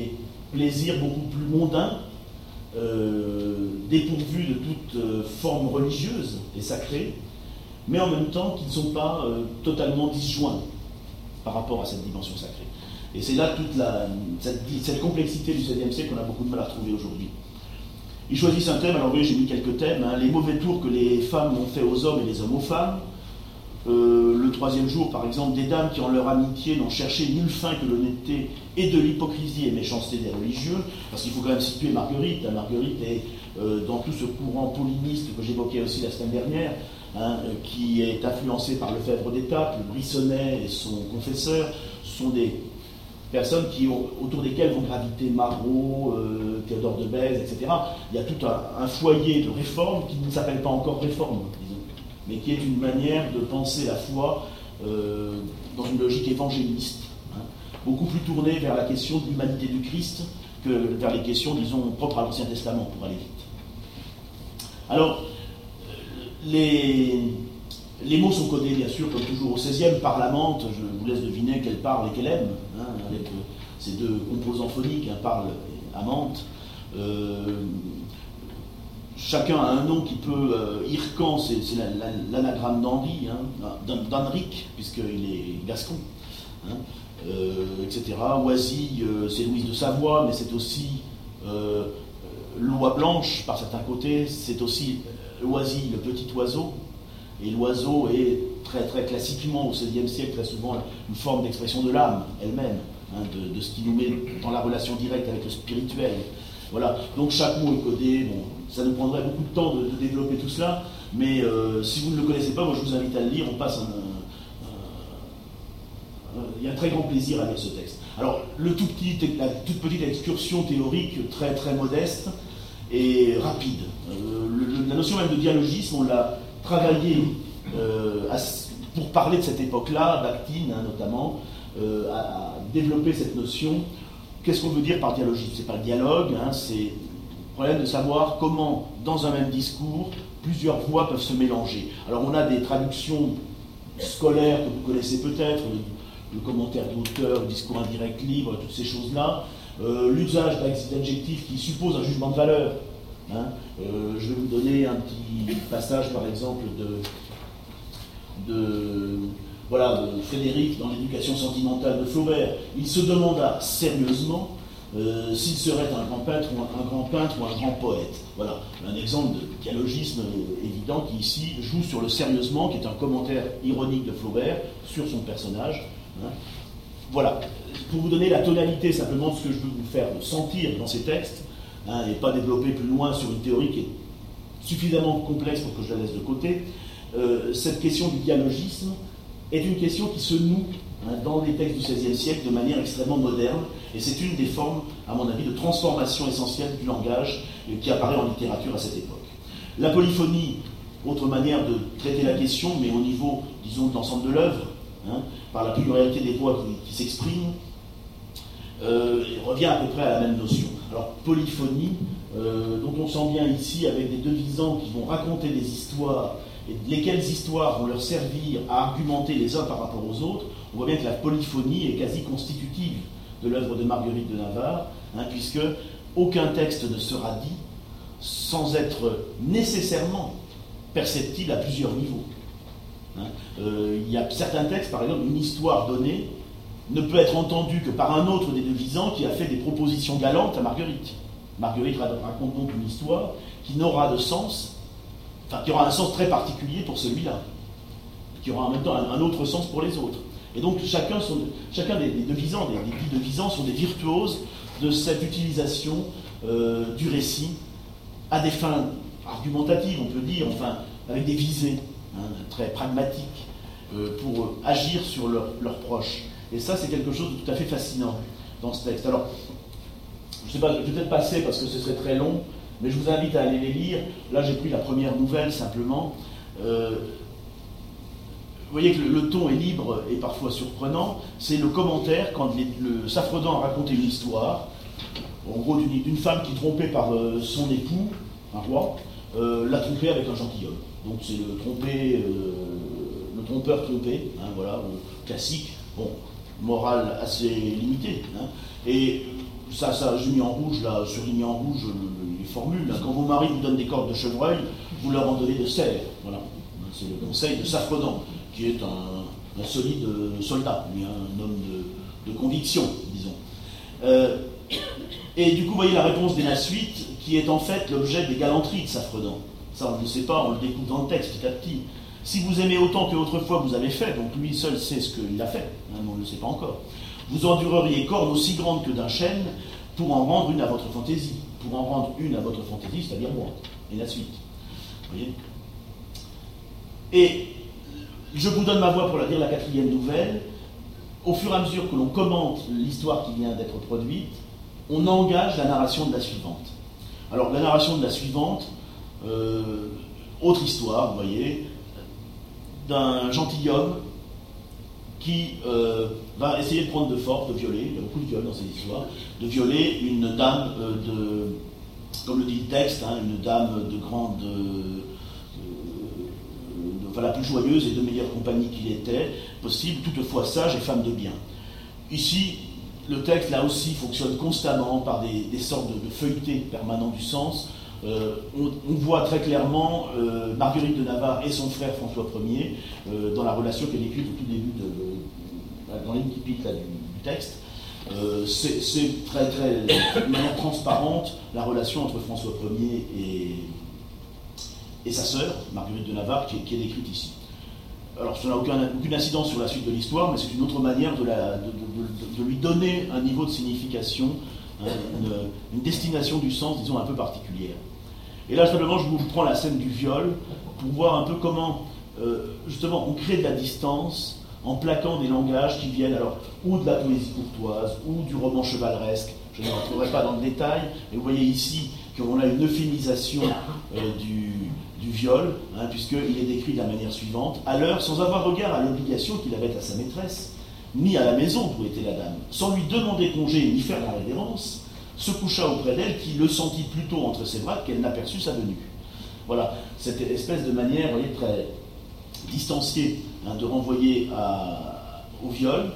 plaisirs beaucoup plus mondains, euh, dépourvus de toute euh, forme religieuse et sacrée, mais en même temps qui ne sont pas euh, totalement disjoints par rapport à cette dimension sacrée. Et c'est là toute la, cette, cette complexité du seizième siècle qu'on a beaucoup de mal à retrouver aujourd'hui. Ils choisissent un thème, alors oui, j'ai mis quelques thèmes, hein, les mauvais tours que les femmes ont fait aux hommes et les hommes aux femmes. Euh, le troisième jour, par exemple, des dames qui, en leur amitié, n'ont cherché nulle fin que l'honnêteté et de l'hypocrisie et méchanceté des religieux, parce qu'il faut quand même situer Marguerite. Hein, Marguerite est euh, dans tout ce courant pauliniste que j'évoquais aussi la semaine dernière, hein, euh, qui est influencé par Lefebvre d'Étaples, le Brissonnet et son confesseur. Ce sont des personnes qui, autour desquelles vont graviter Marot, euh, Théodore de Bèze, et cetera. Il y a tout un, un foyer de réforme qui ne s'appelle pas encore réforme, disons, mais qui est une manière de penser la foi euh, dans une logique évangéliste, hein, beaucoup plus tournée vers la question de l'humanité du Christ que vers les questions, disons, propres à l'Ancien Testament, pour aller vite. Alors, les, les mots sont codés, bien sûr, comme toujours au seizième, par l'amante, je vous laisse deviner qu'elle parle et qu'elle aime, hein, avec euh, ces deux composants phoniques, hein, parle et amante. Euh, Chacun a un nom qui peut... Euh, Hircan, c'est, c'est la, la, l'anagramme d'Henri, hein, d'Henrique, puisqu'il est gascon, hein, euh, et cetera. Oisille, euh, c'est Louise de Savoie, mais c'est aussi euh, l'oie blanche, par certains côtés. C'est aussi Oisille, le petit oiseau. Et l'oiseau est très, très classiquement, au seizième siècle, très souvent une forme d'expression de l'âme elle-même, hein, de, de ce qui nous met dans la relation directe avec le spirituel. Voilà, donc chaque mot est codé. Bon, ça nous prendrait beaucoup de temps de, de développer tout cela, mais euh, si vous ne le connaissez pas, moi je vous invite à le lire. On passe un, un, un, il y a un très grand plaisir à lire ce texte. Alors, le tout petit, la toute petite excursion théorique, très très modeste et rapide. Euh, le, la notion même de dialogisme, on l'a travaillée euh, à, pour parler de cette époque-là, Bakhtin hein, notamment, euh, a, a développé cette notion. Qu'est-ce qu'on veut dire par dialogisme? C'est pas le dialogue, hein, c'est le problème de savoir comment, dans un même discours, plusieurs voix peuvent se mélanger. Alors on a des traductions scolaires que vous connaissez peut-être, le, le commentaire d'auteur, le discours indirect libre, toutes ces choses-là, euh, l'usage d'adjectifs qui suppose un jugement de valeur. Hein. Euh, je vais vous donner un petit passage, par exemple, de... de Voilà, Frédéric, dans l'éducation sentimentale de Flaubert, il se demanda sérieusement euh, s'il serait un grand peintre ou un, un grand peintre ou un grand poète. Voilà, un exemple de dialogisme évident qui ici joue sur le sérieusement, qui est un commentaire ironique de Flaubert sur son personnage. Hein. Voilà, pour vous donner la tonalité simplement de ce que je veux vous faire sentir dans ces textes, hein, et pas développer plus loin sur une théorie qui est suffisamment complexe pour que je la laisse de côté, euh, cette question du dialogisme est une question qui se noue hein, dans les textes du seizième siècle de manière extrêmement moderne, et c'est une des formes, à mon avis, de transformation essentielle du langage qui apparaît en littérature à cette époque. La polyphonie, autre manière de traiter la question, mais au niveau, disons, de l'ensemble de l'œuvre, hein, par la pluralité des voix qui, qui s'expriment, euh, revient à peu près à la même notion. Alors, polyphonie, euh, dont on sent bien ici avec des devisants qui vont raconter des histoires, et lesquelles histoires vont leur servir à argumenter les uns par rapport aux autres. On voit bien que la polyphonie est quasi constitutive de l'œuvre de Marguerite de Navarre, hein, puisque aucun texte ne sera dit sans être nécessairement perceptible à plusieurs niveaux. Hein. Euh, il y a certains textes, par exemple, une histoire donnée ne peut être entendue que par un autre des devisants qui a fait des propositions galantes à Marguerite. Marguerite raconte donc une histoire qui n'aura de sens, enfin qui aura un sens très particulier pour celui-là, qui aura en même temps un, un autre sens pour les autres. Et donc chacun, sont, chacun des, des devisants, des, des dix devisants sont des virtuoses de cette utilisation euh, du récit à des fins argumentatives, on peut dire, enfin, avec des visées hein, très pragmatiques euh, pour agir sur leurs leur proches. Et ça, c'est quelque chose de tout à fait fascinant dans ce texte. Alors, je ne sais pas, je vais peut-être passer parce que ce serait très long, mais je vous invite à aller les lire. Là, j'ai pris la première nouvelle simplement. Euh, vous voyez que le, le ton est libre et parfois surprenant. C'est le commentaire quand les, le Saffredant a raconté une histoire, en gros d'une, d'une femme qui, trompée par euh, son époux, un roi, euh, l'a trompé avec un gentilhomme. Donc c'est le trompé, euh, le trompeur trompé, hein, voilà, euh, classique. Bon, morale assez limitée. Hein. Et ça, ça j'ai mis en rouge, là, surligné en rouge les formules. Hein. Quand vos maris vous donnent des cordes de chevreuil, vous leur en donnez de cerf. Voilà. C'est le conseil de Saffredant, qui est un, un solide soldat, mais un homme de, de conviction, disons. Euh, et du coup, vous voyez la réponse des Nasuites, qui est en fait l'objet des galanteries de Saffredant. Ça, on ne le sait pas, on le découvre dans le texte petit à petit. Si vous aimez autant que autrefois vous avez fait, donc lui seul sait ce qu'il a fait, hein, on ne le sait pas encore, vous endureriez cornes aussi grandes que d'un chêne pour en rendre une à votre fantaisie. Pour en rendre une à votre fantaisie, c'est-à-dire moi, et la suite. Vous voyez ? Et je vous donne ma voix pour la dire la quatrième nouvelle. Au fur et à mesure que l'on commente l'histoire qui vient d'être produite, on engage la narration de la suivante. Alors, la narration de la suivante, euh, autre histoire, vous voyez, d'un gentilhomme qui euh, va essayer de prendre de force, de violer, il y a beaucoup de viols dans ces histoires, de violer une dame euh, de, comme le dit le texte, hein, une dame de grande, euh, de, enfin la plus joyeuse et de meilleure compagnie qu'il était, possible, toutefois sage et femme de bien. Ici, le texte, là aussi, fonctionne constamment par des, des sortes de, de feuilletés permanents du sens. Euh, on, on voit très clairement euh, Marguerite de Navarre et son frère François Ier euh, dans la relation qu'elle écrit au tout début, de, de, dans l'incipit du, du texte. Euh, c'est, c'est très, très, de manière transparente la relation entre François Ier et, et sa sœur, Marguerite de Navarre, qui est, qui est décrite ici. Alors, ça n'a aucun, aucune incidence sur la suite de l'histoire, mais c'est une autre manière de, la, de, de, de, de lui donner un niveau de signification, hein, une, une destination du sens, disons, un peu particulière. Et là, simplement, je vous prends la scène du viol pour voir un peu comment, euh, justement, on crée de la distance en plaquant des langages qui viennent, alors, ou de la poésie courtoise, ou du roman chevaleresque. Je ne rentrerai pas dans le détail, mais vous voyez ici qu'on a une euphémisation euh, du... du viol, hein, puisqu'il est décrit de la manière suivante. À l'heure, sans avoir regard à l'obligation qu'il avait à sa maîtresse, ni à la maison où était la dame, sans lui demander congé ni faire la révérence, se coucha auprès d'elle, qui le sentit plutôt entre ses bras qu'elle n'aperçut sa venue. Voilà, cette espèce de manière, vous voyez, très distanciée, hein, de renvoyer à, au viol.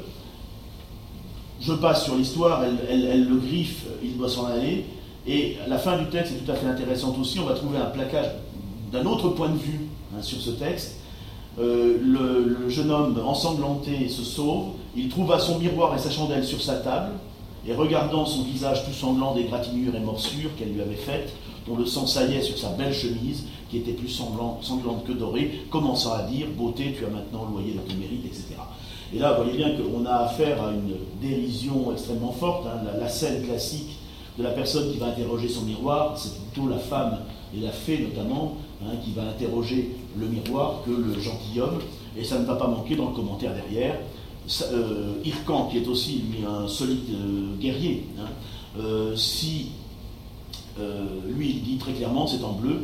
Je passe sur l'histoire, elle, elle, elle le griffe, il doit s'en aller, et la fin du texte est tout à fait intéressante aussi. On va trouver un plaquage d'un autre point de vue, hein, sur ce texte. Euh, le, le jeune homme ensanglanté se sauve, il trouva son miroir et sa chandelle sur sa table, et regardant son visage tout sanglant des gratinures et morsures qu'elle lui avait faites, dont le sang saillait sur sa belle chemise, qui était plus sanglant, sanglante que dorée, commençant à dire « Beauté, tu as maintenant loyer de tes mérites, et cetera » Et là, vous voyez bien qu'on a affaire à une dérision extrêmement forte, hein, la, la scène classique de la personne qui va interroger son miroir, c'est plutôt la femme et la fée notamment, hein, qui va interroger le miroir que le gentilhomme, et ça ne va pas manquer dans le commentaire derrière. Ça, euh, Hircan, qui est aussi lui un solide euh, guerrier, hein, euh, si euh, lui il dit très clairement, c'est en bleu,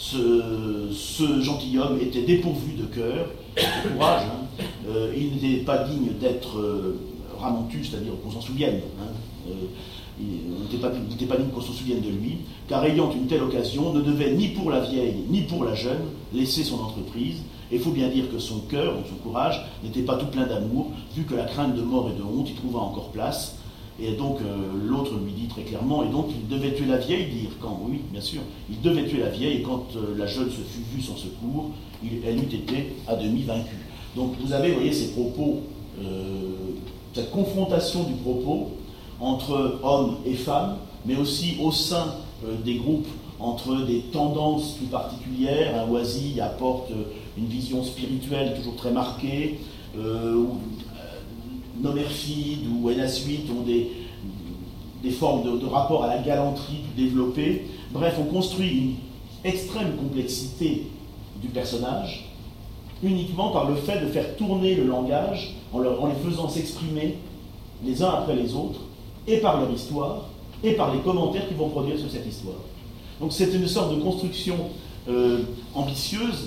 ce, ce gentilhomme était dépourvu de cœur, de courage, hein, euh, il n'était pas digne d'être euh, Ramontus, c'est-à-dire qu'on s'en souvienne. Hein, euh, Il n'était pas, pas digne qu'on se souvienne de lui, car ayant une telle occasion, ne devait ni pour la vieille, ni pour la jeune, laisser son entreprise. Et il faut bien dire que son cœur, donc son courage, n'était pas tout plein d'amour, vu que la crainte de mort et de honte y trouva encore place. Et donc euh, l'autre lui dit très clairement, et donc il devait tuer la vieille, dire quand, oui, bien sûr, il devait tuer la vieille, et quand euh, la jeune se fut vue sans secours, il, elle eût été à demi vaincue. Donc vous avez, vous voyez, ces propos, euh, cette confrontation du propos, entre hommes et femmes, mais aussi au sein euh, des groupes, entre des tendances plus particulières. Un Oisille apporte euh, une vision spirituelle toujours très marquée, euh, ou euh, Nomerfide ou Enasuite ont des, des formes de, de rapport à la galanterie plus développées. Bref, on construit une extrême complexité du personnage, uniquement par le fait de faire tourner le langage, en, leur, en les faisant s'exprimer les uns après les autres, et par leur histoire, et par les commentaires qu'ils vont produire sur cette histoire. Donc c'est une sorte de construction euh, ambitieuse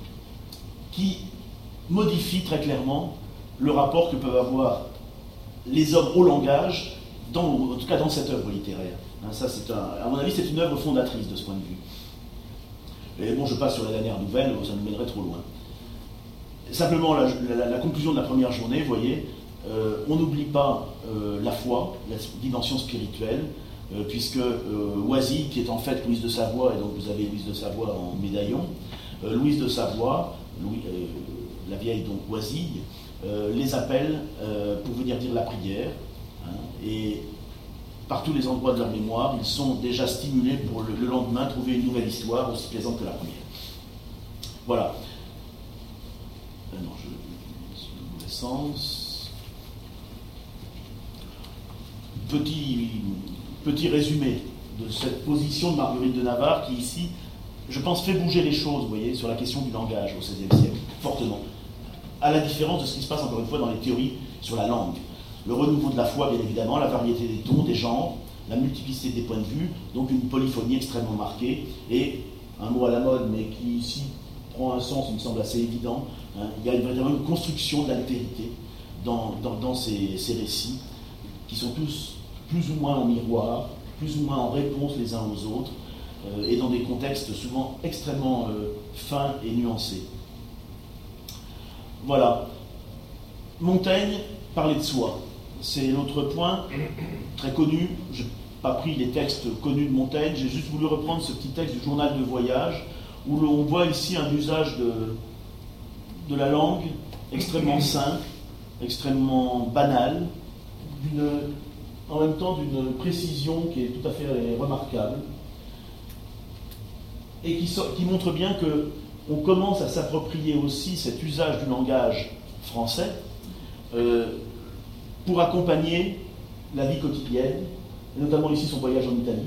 qui modifie très clairement le rapport que peuvent avoir les hommes au langage, dans, en tout cas dans cette œuvre littéraire. Hein, ça, c'est un, à mon avis, c'est une œuvre fondatrice de ce point de vue. Et bon, je passe sur la dernière nouvelle, ça nous mènerait trop loin. Simplement, la, la, la conclusion de la première journée, vous voyez, euh, on n'oublie pas euh, la foi, la dimension spirituelle, euh, puisque euh, Oisille, qui est en fait Louise de Savoie, et donc vous avez Louise de Savoie en médaillon, euh, Louise de Savoie, Louis, euh, la vieille donc Oisille, euh, les appelle euh, pour venir dire la prière, hein, et par tous les endroits de leur mémoire, ils sont déjà stimulés pour le, le lendemain trouver une nouvelle histoire aussi plaisante que la première. Voilà. Euh, non, je suis dans le mauvais sens. Petit, petit résumé de cette position de Marguerite de Navarre qui, ici, je pense, fait bouger les choses, vous voyez, sur la question du langage au seizième siècle, fortement. À la différence de ce qui se passe, encore une fois, dans les théories sur la langue. Le renouveau de la foi, bien évidemment, la variété des tons, des genres, la multiplicité des points de vue, donc une polyphonie extrêmement marquée, et un mot à la mode, mais qui ici prend un sens, il me semble assez évident, hein, il y a vraiment une construction d'altérité dans, dans, dans ces, ces récits, qui sont tous plus ou moins en miroir, plus ou moins en réponse les uns aux autres, euh, et dans des contextes souvent extrêmement euh, fins et nuancés. Voilà. Montaigne parlait de soi. C'est l'autre point, très connu. Je n'ai pas pris les textes connus de Montaigne, j'ai juste voulu reprendre ce petit texte du journal de voyage, où on voit ici un usage de, de la langue extrêmement simple, extrêmement banal, en même temps d'une précision qui est tout à fait remarquable, et qui, so, qui montre bien qu'on commence à s'approprier aussi cet usage du langage français, euh, pour accompagner la vie quotidienne, et notamment ici son voyage en Italie.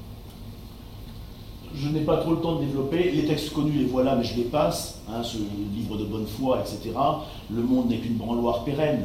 Je n'ai pas trop le temps de développer, les textes connus, les voilà, mais je les passe, hein, ce livre de bonne foi, et cetera. Le monde n'est qu'une branloire pérenne.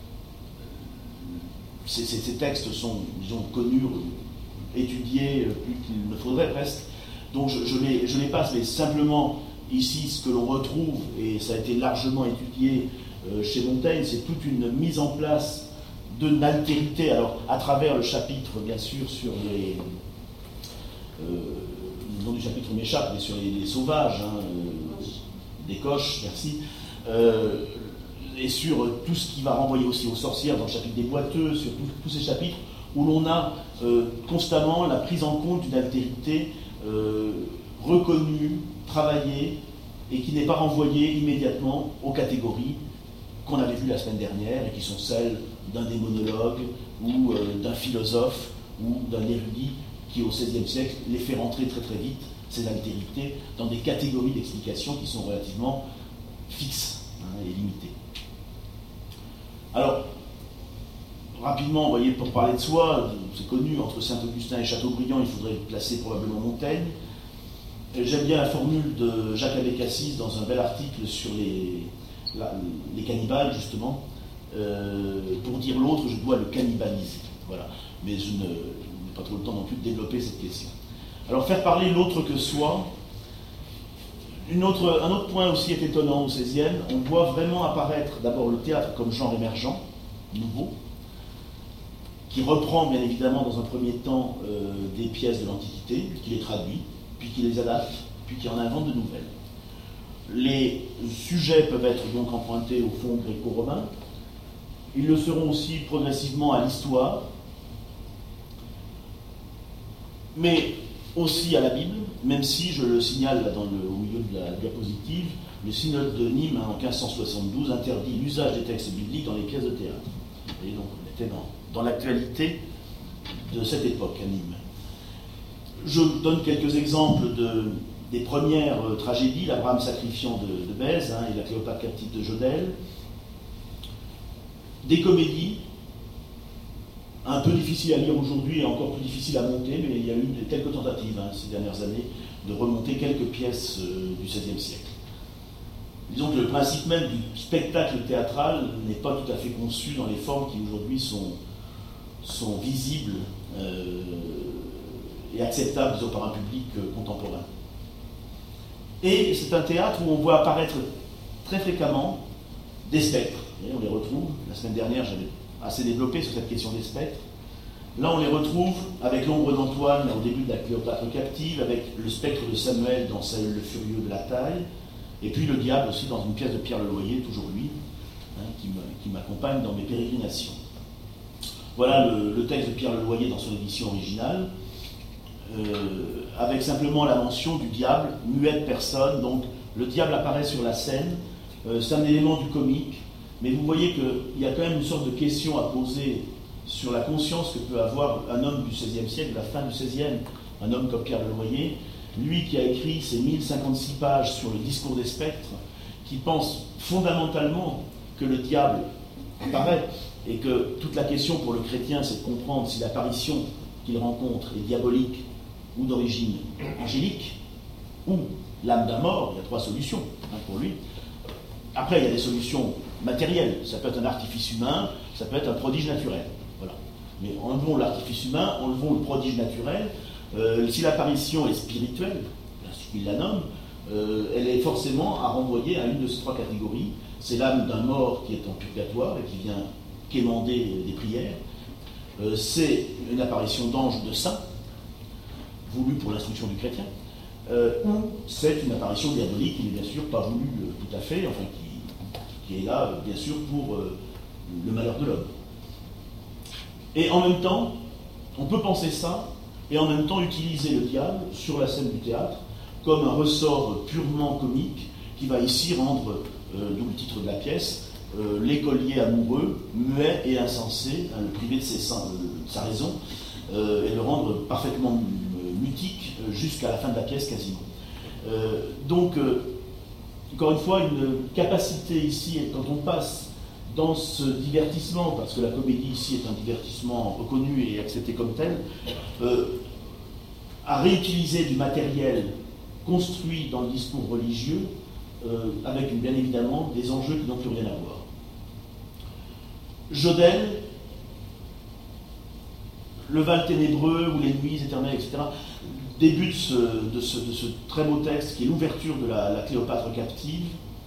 Ces, ces, ces textes sont, disons, connus, étudiés, plus qu'il ne faudrait presque. Donc je, je, les, je les passe, mais simplement, ici, ce que l'on retrouve, et ça a été largement étudié euh, chez Montaigne, c'est toute une mise en place d'une altérité, alors à travers le chapitre, bien sûr, sur les... Euh, le nom du chapitre m'échappe, mais sur les, les sauvages, hein, euh, des coches, merci, euh, et sur tout ce qui va renvoyer aussi aux sorcières dans le chapitre des boiteux, sur tout, tous ces chapitres où l'on a euh, constamment la prise en compte d'une altérité euh, reconnue, travaillée, et qui n'est pas renvoyée immédiatement aux catégories qu'on avait vues la semaine dernière, et qui sont celles d'un démonologue, ou euh, d'un philosophe, ou d'un érudit, qui au seizième siècle les fait rentrer très très vite, ces altérités, dans des catégories d'explication qui sont relativement fixes, hein, et limitées. Alors, rapidement, vous voyez, pour parler de soi, c'est connu, entre Saint-Augustin et Chateaubriand, il faudrait placer probablement Montaigne. J'aime bien la formule de Jacques Abécassis dans un bel article sur les, la, les cannibales, justement. Euh, pour dire l'autre, je dois le cannibaliser. Voilà. Mais je ne n'ai pas trop le temps non plus de développer cette question. Alors, faire parler l'autre que soi, une autre, un autre point aussi est étonnant au seizième, on voit vraiment apparaître d'abord le théâtre comme genre émergent, nouveau, qui reprend bien évidemment dans un premier temps euh, des pièces de l'Antiquité, qui les traduit, puis qui les adapte, puis qui en invente de nouvelles. Les sujets peuvent être donc empruntés au fond gréco-romain. Ils le seront aussi progressivement à l'histoire, mais aussi à la Bible, même si, je le signale là dans le, au milieu de la diapositive, le synode de Nîmes, hein, en quinze cent soixante-douze, interdit l'usage des textes bibliques dans les pièces de théâtre. Et donc on était dans, dans l'actualité de cette époque à Nîmes. Je donne quelques exemples de, des premières euh, tragédies, l'Abraham sacrifiant de, de Bèze, hein, et la Cléopâtre captive de Jodelle. Des comédies, un peu difficiles à lire aujourd'hui et encore plus difficiles à monter, mais il y a eu quelques tentatives hein, ces dernières années de remonter quelques pièces euh, du seizième siècle. Disons que le principe même du spectacle théâtral n'est pas tout à fait conçu dans les formes qui aujourd'hui sont, sont visibles euh, et acceptables, disons, par un public euh, contemporain. Et c'est un théâtre où on voit apparaître très fréquemment des spectres. Et on les retrouve, la semaine dernière j'avais assez développé sur cette question des spectres. Là on les retrouve avec l'ombre d'Antoine au début de la Cléopâtre captive, avec le spectre de Samuel dans Saül le furieux de la taille, et puis le diable aussi dans une pièce de Pierre Leloyer, toujours lui, hein, qui, me, qui m'accompagne dans mes pérégrinations. Voilà le, le texte de Pierre Leloyer dans son édition originale, euh, avec simplement la mention du diable, muette personne, donc le diable apparaît sur la scène, euh, c'est un élément du comique, mais vous voyez qu'il y a quand même une sorte de question à poser sur la conscience que peut avoir un homme du seizième siècle, de la fin du seizième, un homme comme Pierre Leloyer, lui qui a écrit ces mille cinquante-six pages sur le discours des spectres, qui pense fondamentalement que le diable apparaît, et que toute la question pour le chrétien, c'est de comprendre si l'apparition qu'il rencontre est diabolique ou d'origine angélique, ou l'âme d'un mort. Il y a trois solutions hein, pour lui. Après, il y a des solutions matérielles. Ça peut être un artifice humain, ça peut être un prodige naturel. Voilà. Mais enlevons l'artifice humain, enlevons le prodige naturel. Euh, si l'apparition est spirituelle, ainsi qu'il la nomme, euh, elle est forcément à renvoyer à une de ces trois catégories. C'est l'âme d'un mort qui est en purgatoire et qui vient quémander des prières. Euh, c'est une apparition d'ange de saint, voulue pour l'instruction du chrétien, euh, ou c'est une apparition diabolique qui n'est bien sûr pas voulue euh, tout à fait, enfin qui, qui est là, euh, bien sûr, pour euh, le malheur de l'homme. Et en même temps, on peut penser ça, et en même temps utiliser le diable sur la scène du théâtre comme un ressort purement comique qui va ici rendre, euh, d'où le titre de la pièce, Euh, l'écolier amoureux, muet et insensé, hein, le priver de, ses, euh, de sa raison, euh, et le rendre parfaitement mutique euh, jusqu'à la fin de la pièce quasiment. Euh, donc, euh, encore une fois, une capacité ici, quand on passe dans ce divertissement, parce que la comédie ici est un divertissement reconnu et accepté comme tel, euh, à réutiliser du matériel construit dans le discours religieux, euh, avec bien évidemment des enjeux qui n'ont plus rien à voir. Jodelle, le Val ténébreux ou les nuits éternelles, et cetera, début de ce, de ce, de ce très beau texte qui est l'ouverture de la, la Cléopâtre captive.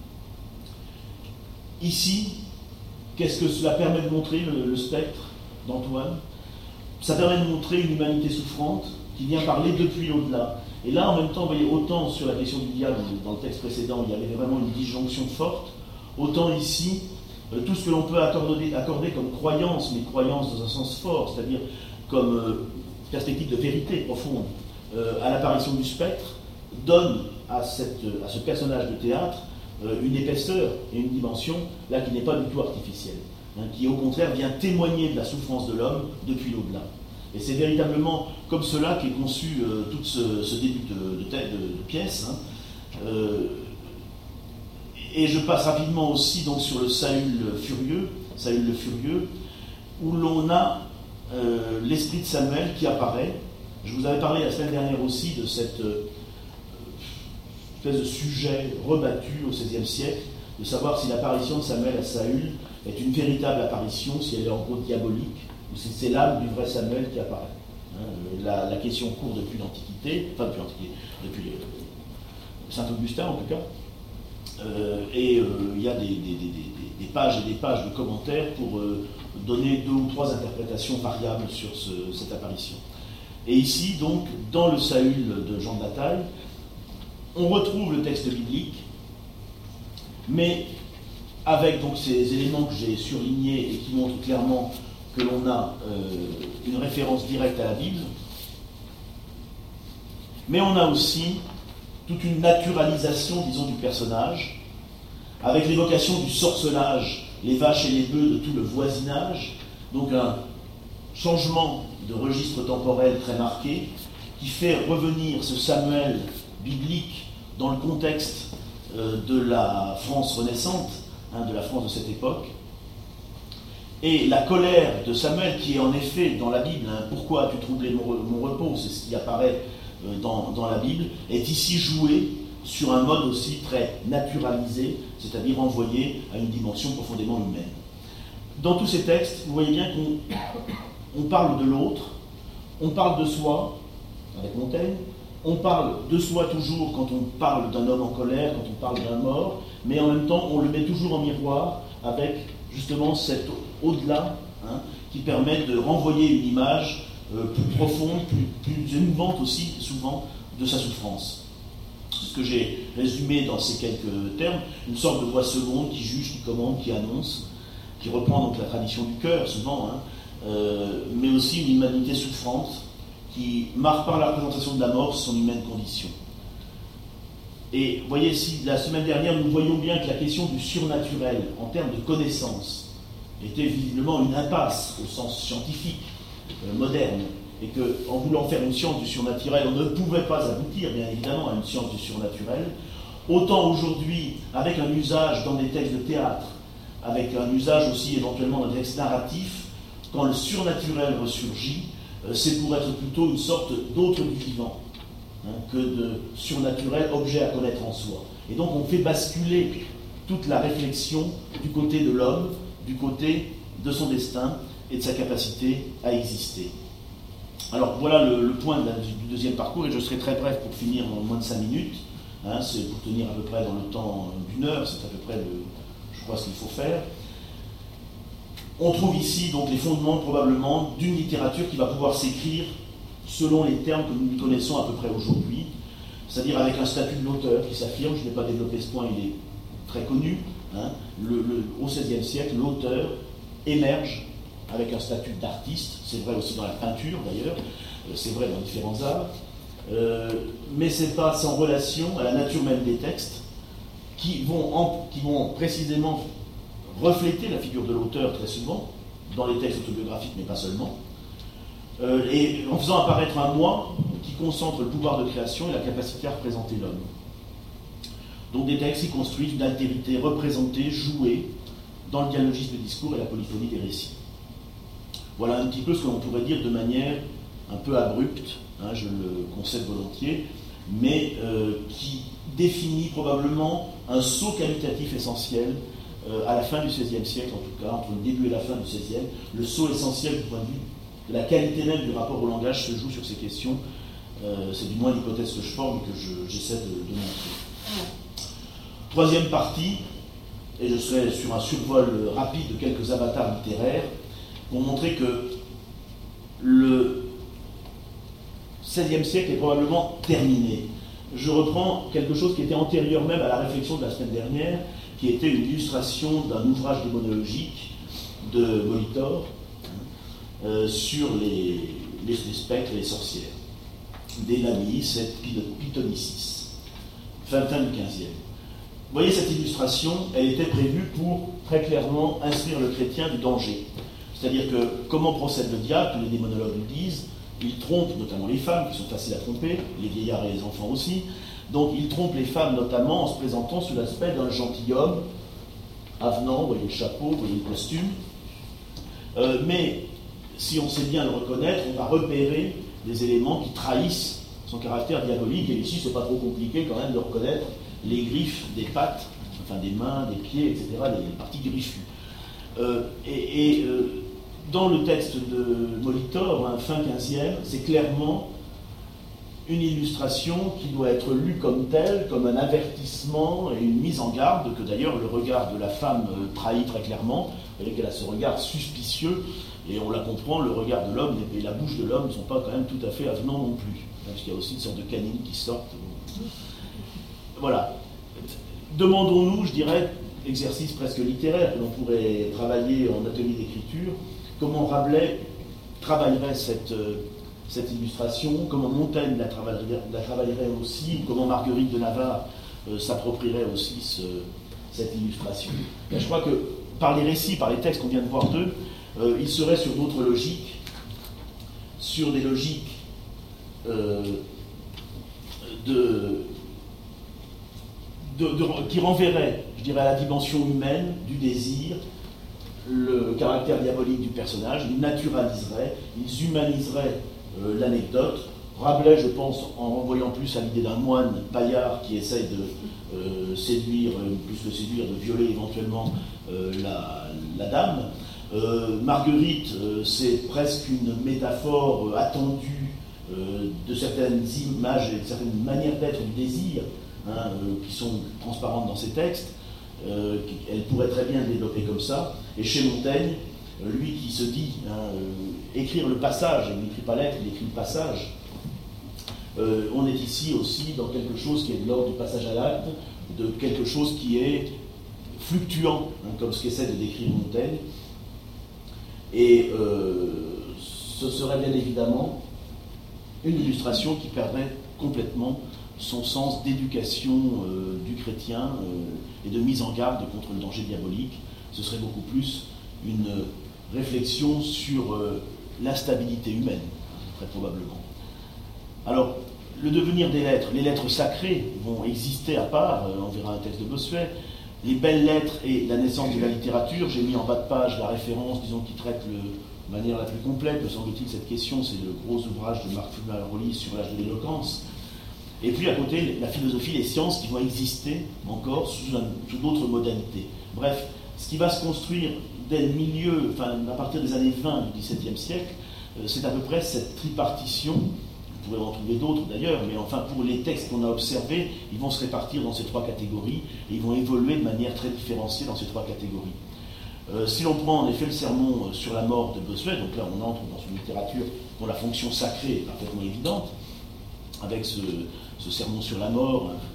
Ici, qu'est-ce que cela permet de montrer, le, le spectre d'Antoine? Ça permet de montrer une humanité souffrante qui vient parler depuis l'au-delà. Et là, en même temps, vous voyez, autant sur la question du diable, dans le texte précédent, il y avait vraiment une disjonction forte, autant ici, euh, tout ce que l'on peut accorder, accorder comme croyance, mais croyance dans un sens fort, c'est-à-dire comme euh, perspective de vérité profonde, euh, à l'apparition du spectre, donne à, cette, à ce personnage de théâtre euh, une épaisseur et une dimension, là, qui n'est pas du tout artificielle, hein, qui au contraire vient témoigner de la souffrance de l'homme depuis l'au-delà. Et c'est véritablement comme cela qu'est conçu euh, tout ce, ce début de, de, de, de pièce. Hein. Euh, et je passe rapidement aussi donc, sur le Saül furieux, Saül le furieux, où l'on a euh, l'esprit de Samuel qui apparaît. Je vous avais parlé la semaine dernière aussi de cette euh, espèce de sujet rebattu au seizième siècle, de savoir si l'apparition de Samuel à Saül est une véritable apparition, si elle est en gros diabolique, ou si c'est l'âme du vrai Samuel qui apparaît. Hein, la, la question court depuis l'Antiquité, enfin depuis l'Antiquité, depuis le, Saint-Augustin en tout cas, euh, et euh, il y a des, des, des, des pages et des pages de commentaires pour euh, donner deux ou trois interprétations variables sur ce, cette apparition. Et ici, donc, dans le Saül de Jean de la Taille, on retrouve le texte biblique, mais avec donc ces éléments que j'ai surlignés et qui montrent clairement que l'on a euh, une référence directe à la Bible, mais on a aussi toute une naturalisation, disons, du personnage, avec l'évocation du sorcelage, les vaches et les bœufs de tout le voisinage, donc un changement de registre temporel très marqué, qui fait revenir ce Samuel biblique dans le contexte euh, de la France renaissante, hein, de la France de cette époque. Et la colère de Samuel, qui est en effet dans la Bible, hein, pourquoi as-tu troublé mon, mon repos, c'est ce qui apparaît euh, dans, dans la Bible, est ici joué sur un mode aussi très naturalisé, c'est-à-dire envoyé à une dimension profondément humaine. Dans tous ces textes, vous voyez bien qu'on on parle de l'autre, on parle de soi, avec Montaigne, on parle de soi toujours quand on parle d'un homme en colère, quand on parle d'un mort, mais en même temps, on le met toujours en miroir avec justement cet au-delà, hein, qui permet de renvoyer une image euh, plus profonde, plus, plus émouvante aussi, souvent, de sa souffrance. C'est ce que j'ai résumé dans ces quelques termes, une sorte de voix seconde qui juge, qui commande, qui annonce, qui reprend donc la tradition du cœur, souvent, hein, euh, mais aussi une humanité souffrante, qui marque par la représentation de la mort son humaine condition. Et vous voyez, si la semaine dernière, nous voyons bien que la question du surnaturel, en termes de connaissance, était visiblement une impasse au sens scientifique, euh, moderne, et qu'en voulant faire une science du surnaturel, on ne pouvait pas aboutir, bien évidemment, à une science du surnaturel. Autant aujourd'hui, avec un usage dans des textes de théâtre, avec un usage aussi éventuellement dans des textes narratifs, quand le surnaturel ressurgit, euh, c'est pour être plutôt une sorte d'autre du vivant, hein, que de surnaturel objet à connaître en soi. Et donc on fait basculer toute la réflexion du côté de l'homme, du côté de son destin et de sa capacité à exister. Alors voilà le, le point de la, du deuxième parcours, et je serai très bref pour finir en moins de cinq minutes. Hein, c'est pour tenir à peu près dans le temps d'une heure, c'est à peu près, le, je crois, ce qu'il faut faire. On trouve ici donc les fondements probablement d'une littérature qui va pouvoir s'écrire selon les termes que nous connaissons à peu près aujourd'hui, c'est-à-dire avec un statut de l'auteur qui s'affirme. Je n'ai pas développé ce point, il est très connu. Hein, le, le, au seizième siècle, l'auteur émerge avec un statut d'artiste, c'est vrai aussi dans la peinture d'ailleurs, c'est vrai dans différents arts, euh, mais c'est pas sans relation à la nature même des textes qui vont, en, qui vont précisément refléter la figure de l'auteur très souvent, dans les textes autobiographiques, mais pas seulement, euh, et en faisant apparaître un moi qui concentre le pouvoir de création et la capacité à représenter l'homme. Donc des textes qui construisent une altérité représentée, jouée, dans le dialogisme du discours et la polyphonie des récits. Voilà un petit peu ce que l'on pourrait dire de manière un peu abrupte, hein, je le concède volontiers, mais euh, qui définit probablement un saut qualitatif essentiel euh, à la fin du seizième siècle, en tout cas, entre le début et la fin du seizième. Le saut essentiel du point de vue de la qualité même du rapport au langage se joue sur ces questions. Euh, c'est du moins l'hypothèse que je forme et que je, j'essaie de, de montrer. Troisième partie, et je serai sur un survol rapide de quelques avatars littéraires, pour montrer que le seizième siècle est probablement terminé. Je reprends quelque chose qui était antérieur même à la réflexion de la semaine dernière, qui était une illustration d'un ouvrage démonologique de Molitor euh, sur les, les, les spectres et les sorcières, des Lamis et Pythonicis, fin, fin du quinzième. Vous voyez, cette illustration, elle était prévue pour très clairement instruire le chrétien du danger. C'est-à-dire que comment procède le diable, tous les démonologues le disent, il trompe notamment les femmes, qui sont faciles à tromper, les vieillards et les enfants aussi. Donc il trompe les femmes notamment en se présentant sous l'aspect d'un gentilhomme, avenant, vous voyez le chapeau, vous voyez le costume. Euh, mais si on sait bien le reconnaître, on va repérer des éléments qui trahissent son caractère diabolique, et ici c'est pas trop compliqué quand même de reconnaître les griffes des pattes, enfin des mains, des pieds, et cetera, les, les parties griffues. Euh, et et euh, dans le texte de Molitor, hein, fin quinzième, c'est clairement une illustration qui doit être lue comme telle, comme un avertissement et une mise en garde, que d'ailleurs le regard de la femme euh, trahit très clairement. Vous voyez qu'elle a ce regard suspicieux, et on la comprend, le regard de l'homme et la bouche de l'homme ne sont pas quand même tout à fait avenants non plus, parce qu'il y a aussi une sorte de canine qui sortent. Voilà. Demandons-nous, je dirais, exercice presque littéraire que l'on pourrait travailler en atelier d'écriture, comment Rabelais travaillerait cette, euh, cette illustration, comment Montaigne la travaillerait, la travaillerait aussi, ou comment Marguerite de Navarre euh, s'approprierait aussi ce, cette illustration. Et je crois que par les récits, par les textes qu'on vient de voir d'eux, euh, il serait sur d'autres logiques, sur des logiques euh, de, de, de, qui renverraient, je dirais, à la dimension humaine du désir, le caractère diabolique du personnage, ils naturaliseraient, ils humaniseraient euh, l'anecdote. Rabelais, je pense, en renvoyant plus à l'idée d'un moine paillard qui essaye de euh, séduire, euh, plus que séduire, de violer éventuellement euh, la, la dame. Euh, Marguerite, euh, c'est presque une métaphore euh, attendue euh, de certaines images et de certaines manières d'être du désir, hein, euh, qui sont transparentes dans ces textes. Euh, elle pourrait très bien le développer comme ça. Et chez Montaigne, euh, lui qui se dit hein, euh, écrire le passage, il n'écrit pas l'être, il écrit le passage, euh, on est ici aussi dans quelque chose qui est de l'ordre du passage à l'acte, de quelque chose qui est fluctuant, hein, comme ce qu'essaie de décrire Montaigne. Et euh, ce serait bien évidemment une illustration qui perdrait complètement son sens d'éducation euh, du chrétien euh, et de mise en garde contre le danger diabolique. Ce serait beaucoup plus une réflexion sur euh, l'instabilité humaine, très probablement. Alors, le devenir des lettres, les lettres sacrées vont exister à part, euh, on verra un texte de Bossuet, les belles lettres et la naissance de la littérature. J'ai mis en bas de page la référence, disons, qui traite le, de manière la plus complète, me semble-t-il, cette question, c'est le gros ouvrage de Marc Fumaroli sur l'âge de l'éloquence. Et puis à côté, la philosophie, les sciences qui vont exister encore sous, un, sous d'autres modalités. Bref, ce qui va se construire dès le milieu, enfin à partir des années vingt du dix-septième siècle, euh, c'est à peu près cette tripartition. Vous pourrez en trouver d'autres d'ailleurs, mais enfin pour les textes qu'on a observés, ils vont se répartir dans ces trois catégories et ils vont évoluer de manière très différenciée dans ces trois catégories. Euh, si l'on prend en effet le sermon sur la mort de Bossuet, donc là on entre dans une littérature dont la fonction sacrée est parfaitement évidente, avec ce, ce sermon sur la mort, hein,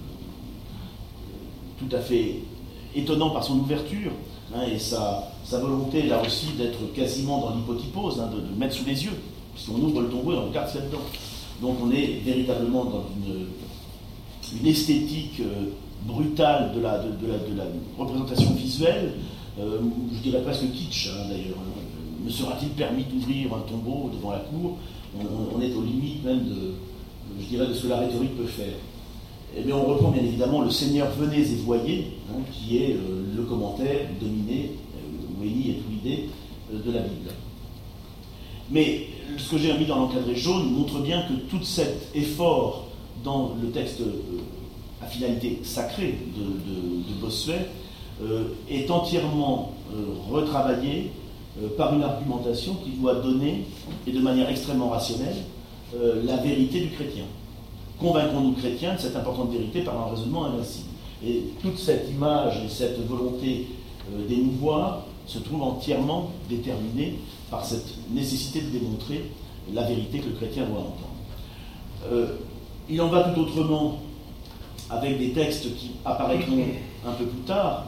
tout à fait étonnant par son ouverture, hein, et sa, sa volonté là aussi d'être quasiment dans l'hypotypose, hein, de, de mettre sous les yeux, puisqu'on ouvre le tombeau et on regarde ce qu'il y a dedans. Donc on est véritablement dans une, une esthétique euh, brutale de la, de, de, la, de la représentation visuelle, euh, je dirais presque kitsch hein, d'ailleurs. Hein. Me sera-t-il permis d'ouvrir un tombeau devant la cour ? on, on est aux limites même de, je dirais, de ce que la rhétorique peut faire. Et bien on reprend bien évidemment le Seigneur venez et voyez, hein, qui est euh, le commentaire dominé, euh, Weli et toute l'idée euh, de la Bible. Mais ce que j'ai mis dans l'encadré jaune montre bien que tout cet effort dans le texte euh, à finalité sacrée de, de, de Bossuet euh, est entièrement euh, retravaillé euh, par une argumentation qui doit donner, et de manière extrêmement rationnelle, euh, la vérité du chrétien. Convaincons-nous chrétiens de cette importante vérité par un raisonnement invincible. Et toute cette image et cette volonté euh, d'émouvoir se trouve entièrement déterminée par cette nécessité de démontrer la vérité que le chrétien doit entendre. Euh, il en va tout autrement avec des textes qui apparaîtront un peu plus tard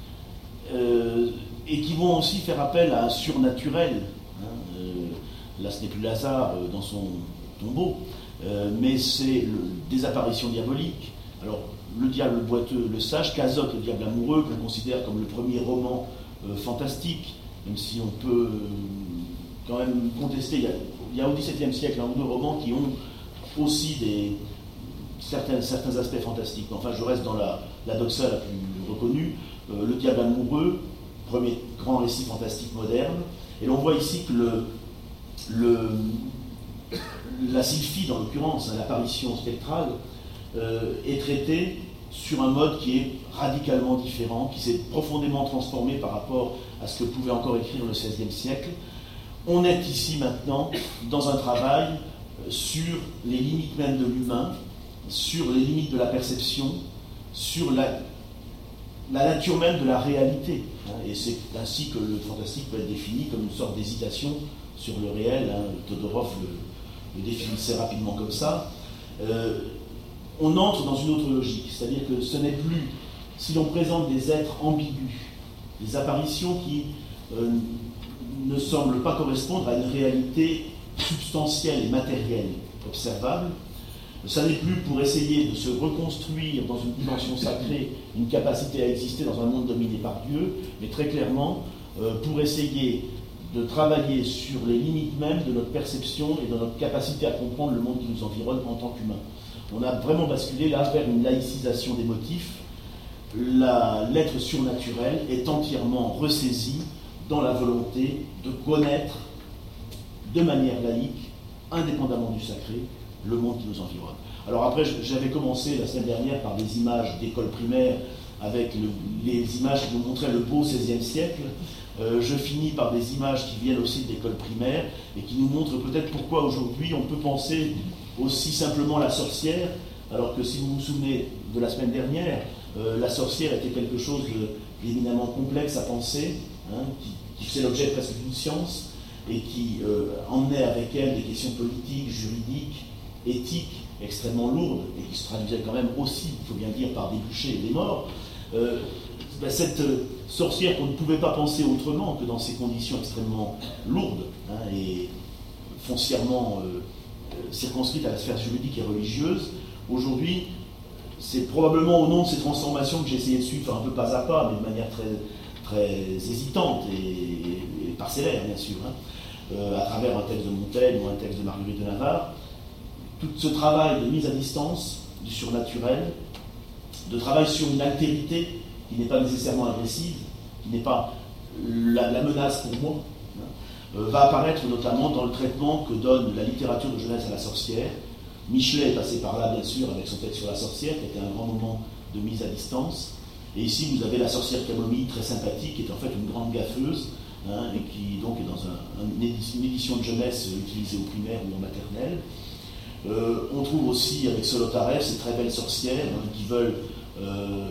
euh, et qui vont aussi faire appel à un surnaturel. Hein, euh, là, ce n'est plus Lazare euh, dans son tombeau, euh, mais c'est le, des apparitions diaboliques. Alors, le diable boiteux, le sage, Cazotte, le diable amoureux, qu'on considère comme le premier roman euh, fantastique, même si on peut euh, quand même contester. Il y a, il y a au dix-septième siècle un ou deux romans qui ont aussi des, certains, certains aspects fantastiques. Enfin, je reste dans la, la doxa la plus reconnue, euh, le diable amoureux, premier grand récit fantastique moderne. Et l'on voit ici que le, le, la sylphie, dans l'occurrence, hein, l'apparition spectrale, euh, est traitée sur un mode qui est radicalement différent, qui s'est profondément transformé par rapport à ce que pouvait encore écrire le seizième siècle. On est ici maintenant dans un travail sur les limites même de l'humain, sur les limites de la perception, sur la, la nature même de la réalité. Et c'est ainsi que le fantastique peut être défini comme une sorte d'hésitation sur le réel. Todorov le, le définissait rapidement comme ça. Euh, on entre dans une autre logique, c'est-à-dire que ce n'est plus, si l'on présente des êtres ambigus, des apparitions qui euh, ne semblent pas correspondre à une réalité substantielle et matérielle observable, ça n'est plus pour essayer de se reconstruire dans une dimension sacrée une capacité à exister dans un monde dominé par Dieu, mais très clairement euh, pour essayer de travailler sur les limites même de notre perception et de notre capacité à comprendre le monde qui nous environne en tant qu'humains. On a vraiment basculé là vers une laïcisation des motifs. La, l'être surnaturel est entièrement ressaisi dans la volonté de connaître de manière laïque, indépendamment du sacré, le monde qui nous environne. Alors après, j'avais commencé la semaine dernière par des images d'école primaire avec le, les images qui nous montraient le beau seizième siècle. Euh, je finis par des images qui viennent aussi d'école primaire et qui nous montrent peut-être pourquoi aujourd'hui on peut penser aussi simplement la sorcière, alors que si vous vous souvenez de la semaine dernière, euh, la sorcière était quelque chose d'éminemment complexe à penser, hein, qui, qui faisait l'objet presque d'une science et qui euh, emmenait avec elle des questions politiques, juridiques, éthiques, extrêmement lourdes et qui se traduisaient quand même aussi, il faut bien dire, par des bûchers et des morts. Euh, ben cette, sorcière qu'on ne pouvait pas penser autrement que dans ces conditions extrêmement lourdes hein, et foncièrement euh, circonscrites à la sphère juridique et religieuse. Aujourd'hui, c'est probablement au nom de ces transformations que j'ai essayé de suivre un peu pas à pas, mais de manière très, très hésitante et, et parcellaire, bien sûr, hein, euh, à travers un texte de Montaigne ou un texte de Marguerite de Navarre. Tout ce travail de mise à distance du surnaturel, de travail sur une altérité qui n'est pas nécessairement agressive, qui n'est pas la, la menace pour moi, hein, euh, va apparaître notamment dans le traitement que donne la littérature de jeunesse à la sorcière. Michelet est passé par là, bien sûr, avec son texte sur la sorcière, qui était un grand moment de mise à distance. Et ici, vous avez la sorcière Camomille, très sympathique, qui est en fait une grande gaffeuse, hein, et qui donc est dans un, un, une, édition, une édition de jeunesse utilisée au primaire ou en maternelle. Euh, on trouve aussi avec Solotareff ces très belles sorcières hein, qui veulent euh, euh,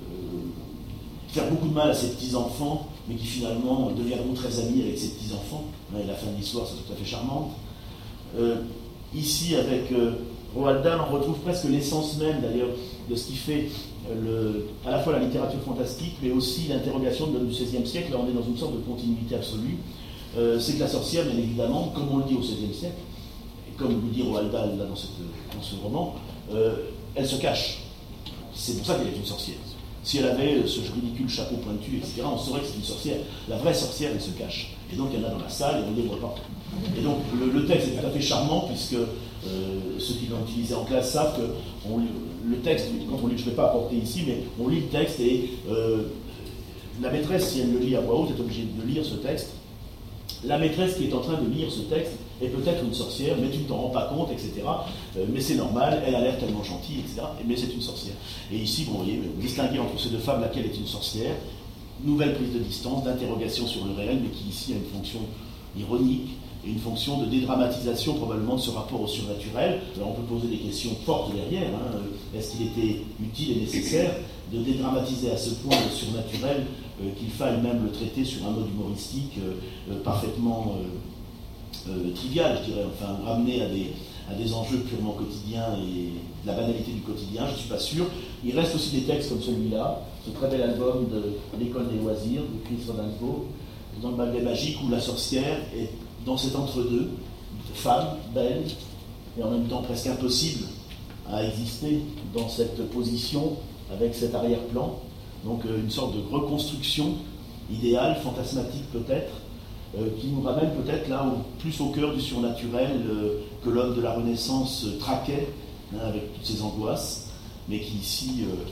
faire beaucoup de mal à ces petits-enfants, mais qui finalement deviendront très amis avec ces petits-enfants. Hein, et la fin de l'histoire, c'est tout à fait charmante. Euh, ici, avec euh, Roald Dahl, on retrouve presque l'essence même d'ailleurs de ce qui fait euh, le, à la fois la littérature fantastique, mais aussi l'interrogation de l'homme du seizième siècle. Là, on est dans une sorte de continuité absolue. Euh, c'est que la sorcière, bien évidemment, comme on le dit au seizième siècle, comme le dit Roald Dahl là, dans, cette, dans ce roman, euh, elle se cache. C'est pour ça qu'elle est une sorcière. Si elle avait ce ridicule chapeau pointu, et cetera, on saurait que c'est une sorcière. La vraie sorcière, elle se cache. Et donc, il y en a dans la salle et on ne les voit pas. Et donc, le, le texte est tout à fait charmant, puisque euh, ceux qui l'ont utilisé en classe savent que on, le texte, quand on lit, je ne vais pas apporter ici, mais on lit le texte et euh, la maîtresse, si elle le lit à voix haute, est obligée de lire ce texte. La maîtresse qui est en train de lire ce texte est peut-être une sorcière, mais tu ne t'en rends pas compte, et cetera. Euh, mais c'est normal, elle a l'air tellement gentille, et cetera. Mais c'est une sorcière. Et ici, bon, vous voyez, distinguer entre ces deux femmes, laquelle est une sorcière, nouvelle prise de distance, d'interrogation sur le réel, mais qui ici a une fonction ironique et une fonction de dédramatisation probablement de ce rapport au surnaturel. Alors on peut poser des questions fortes derrière. Hein. Est-ce qu'il était utile et nécessaire de dédramatiser à ce point le surnaturel euh, qu'il faille même le traiter sur un mode humoristique euh, euh, parfaitement euh, euh, trivial, je dirais, enfin ramené à des, à des enjeux purement quotidiens et de la banalité du quotidien, je ne suis pas sûr. Il reste aussi des textes comme celui-là, ce très bel album de l'École des loisirs de Chris Rodingo, dans le ballet magique où la sorcière est dans cet entre-deux, femme, belle, et en même temps presque impossible à exister dans cette position avec cet arrière-plan. Donc euh, une sorte de reconstruction idéale, fantasmatique peut-être, euh, qui nous ramène peut-être là au, plus au cœur du surnaturel euh, que l'homme de la Renaissance euh, traquait hein, avec toutes ses angoisses, mais qui ici euh,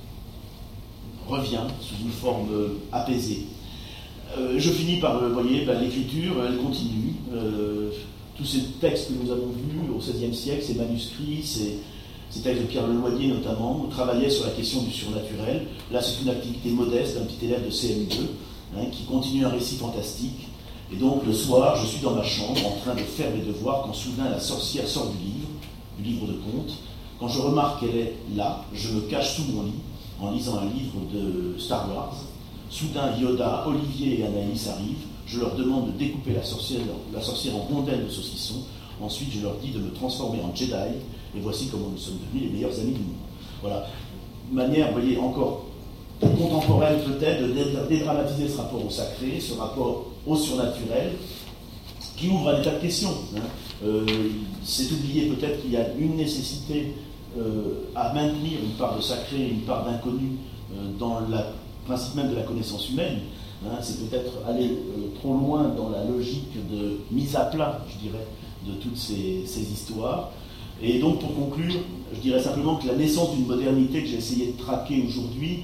revient sous une forme euh, apaisée. Euh, je finis par, vous voyez, ben, l'écriture, elle continue. Euh, tous ces textes que nous avons vus au seizième siècle, ces manuscrits, ces, ces textes de Pierre Leloyer notamment, travaillaient sur la question du surnaturel. Là, c'est une activité modeste d'un petit élève de C M deux hein, qui continue un récit fantastique. Et donc, le soir, je suis dans ma chambre en train de faire mes devoirs quand soudain la sorcière sort du livre, du livre de contes. Quand je remarque qu'elle est là, je me cache sous mon lit en lisant un livre de Star Wars. Soudain, Yoda, Olivier et Anaïs arrivent. Je leur demande de découper la sorcière, la sorcière en rondelles de saucisson. Ensuite, je leur dis de me transformer en Jedi. Et voici comment nous sommes devenus les meilleurs amis du monde. Voilà. Une manière, vous voyez, encore contemporaine peut-être, de dédramatiser ce rapport au sacré, ce rapport au surnaturel, qui ouvre à des tas de questions. Hein. Euh, c'est oublié peut-être qu'il y a une nécessité euh, à maintenir une part de sacré, une part d'inconnu euh, dans la principe même de la connaissance humaine, hein, c'est peut-être aller euh, trop loin dans la logique de mise à plat, je dirais, de toutes ces, ces histoires. Et donc, pour conclure, je dirais simplement que la naissance d'une modernité que j'ai essayé de traquer aujourd'hui,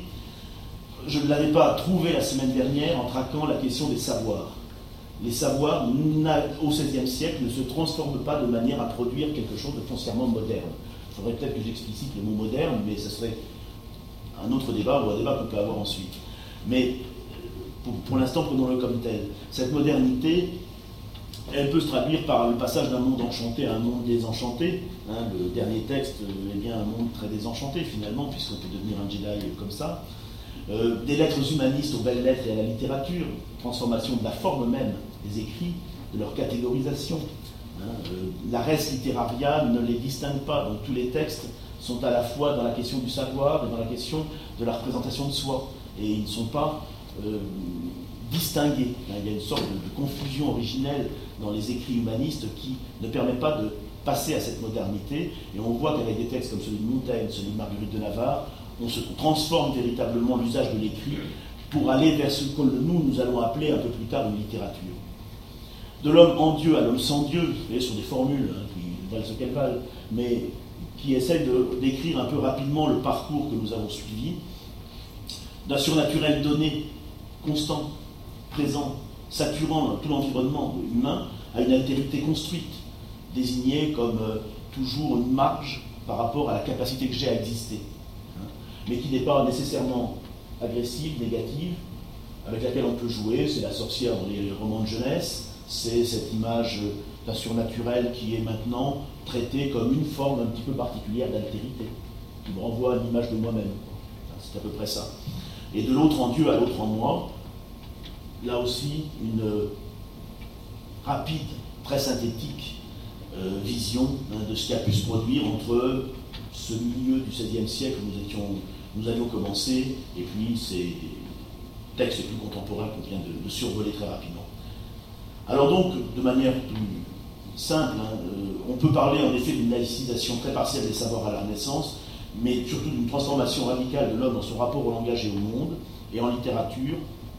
je ne l'avais pas trouvée la semaine dernière en traquant la question des savoirs. Les savoirs, au seizième siècle, ne se transforment pas de manière à produire quelque chose de foncièrement moderne. Il faudrait peut-être que j'explicite le mot moderne, mais ce serait un autre débat ou un débat qu'on peut avoir ensuite. Mais pour, pour l'instant, prenons-le comme tel. Cette modernité, elle peut se traduire par le passage d'un monde enchanté à un monde désenchanté. Hein, le dernier texte est bien un monde très désenchanté finalement, puisqu'on peut devenir un Jedi comme ça. Euh, des lettres humanistes aux belles lettres et à la littérature, transformation de la forme même des écrits, de leur catégorisation. Hein, euh, la res literaria ne les distingue pas, donc tous les textes sont à la fois dans la question du savoir et dans la question de la représentation de soi. Et ils ne sont pas euh, distinguer. Il y a une sorte de, de confusion originelle dans les écrits humanistes qui ne permet pas de passer à cette modernité. Et on voit qu'avec des textes comme celui de Montaigne, celui de Marguerite de Navarre, on se transforme véritablement l'usage de l'écrit pour aller vers ce que nous, nous allons appeler un peu plus tard une littérature. De l'homme en Dieu à l'homme sans Dieu, vous voyez, sur des formules hein, qui valent ce qu'elles valent, mais qui essaient de, d'écrire un peu rapidement le parcours que nous avons suivi, d'un surnaturel donné, constant, présent, saturant tout l'environnement humain, à une altérité construite, désignée comme euh, toujours une marge par rapport à la capacité que j'ai à exister, hein, mais qui n'est pas nécessairement agressive, négative, avec laquelle on peut jouer. C'est la sorcière dans les romans de jeunesse, c'est cette image d'un surnaturel qui est maintenant traitée comme une forme un petit peu particulière d'altérité, qui me renvoie à l'image de moi-même. C'est à peu près ça. Et de l'autre en Dieu à l'autre en moi, là aussi une rapide, très synthétique euh, vision hein, de ce qui a pu se produire entre ce milieu du seizième siècle où nous, étions, nous avions commencé et puis ces textes plus contemporains qu'on vient de, de survoler très rapidement. Alors donc, de manière plus simple, hein, euh, on peut parler en effet d'une laïcisation très partielle des savoirs à la Renaissance, mais surtout d'une transformation radicale de l'homme dans son rapport au langage et au monde, et en littérature,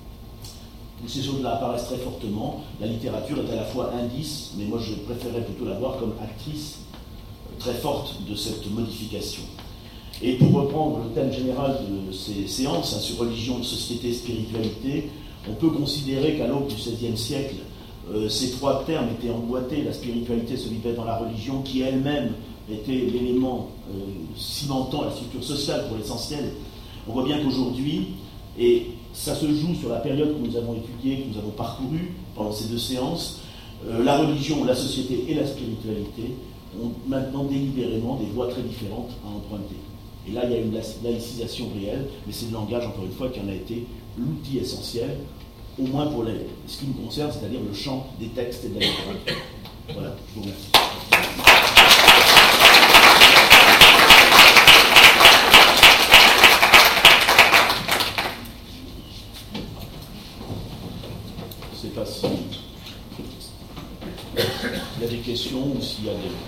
où ces choses-là apparaissent très fortement. La littérature est à la fois indice, mais moi je préférerais plutôt la voir comme actrice très forte de cette modification. Et pour reprendre le thème général de ces séances hein, sur religion, société, spiritualité, on peut considérer qu'à l'aube du seizième siècle, euh, ces trois termes étaient emboîtés. La spiritualité se vivait dans la religion, qui elle-même était l'élément euh, cimentant la structure sociale pour l'essentiel. On voit bien qu'aujourd'hui, et ça se joue sur la période que nous avons étudiée, que nous avons parcourue pendant ces deux séances, euh, la religion, la société et la spiritualité ont maintenant délibérément des voies très différentes à emprunter. Et là, il y a une laïcisation réelle, mais c'est le langage, encore une fois, qui en a été l'outil essentiel, au moins pour les, ce qui nous concerne, c'est-à-dire le champ des textes et de la littérature. Voilà, je vous remercie. Je ne sais pas si il y a des questions ou s'il y a des...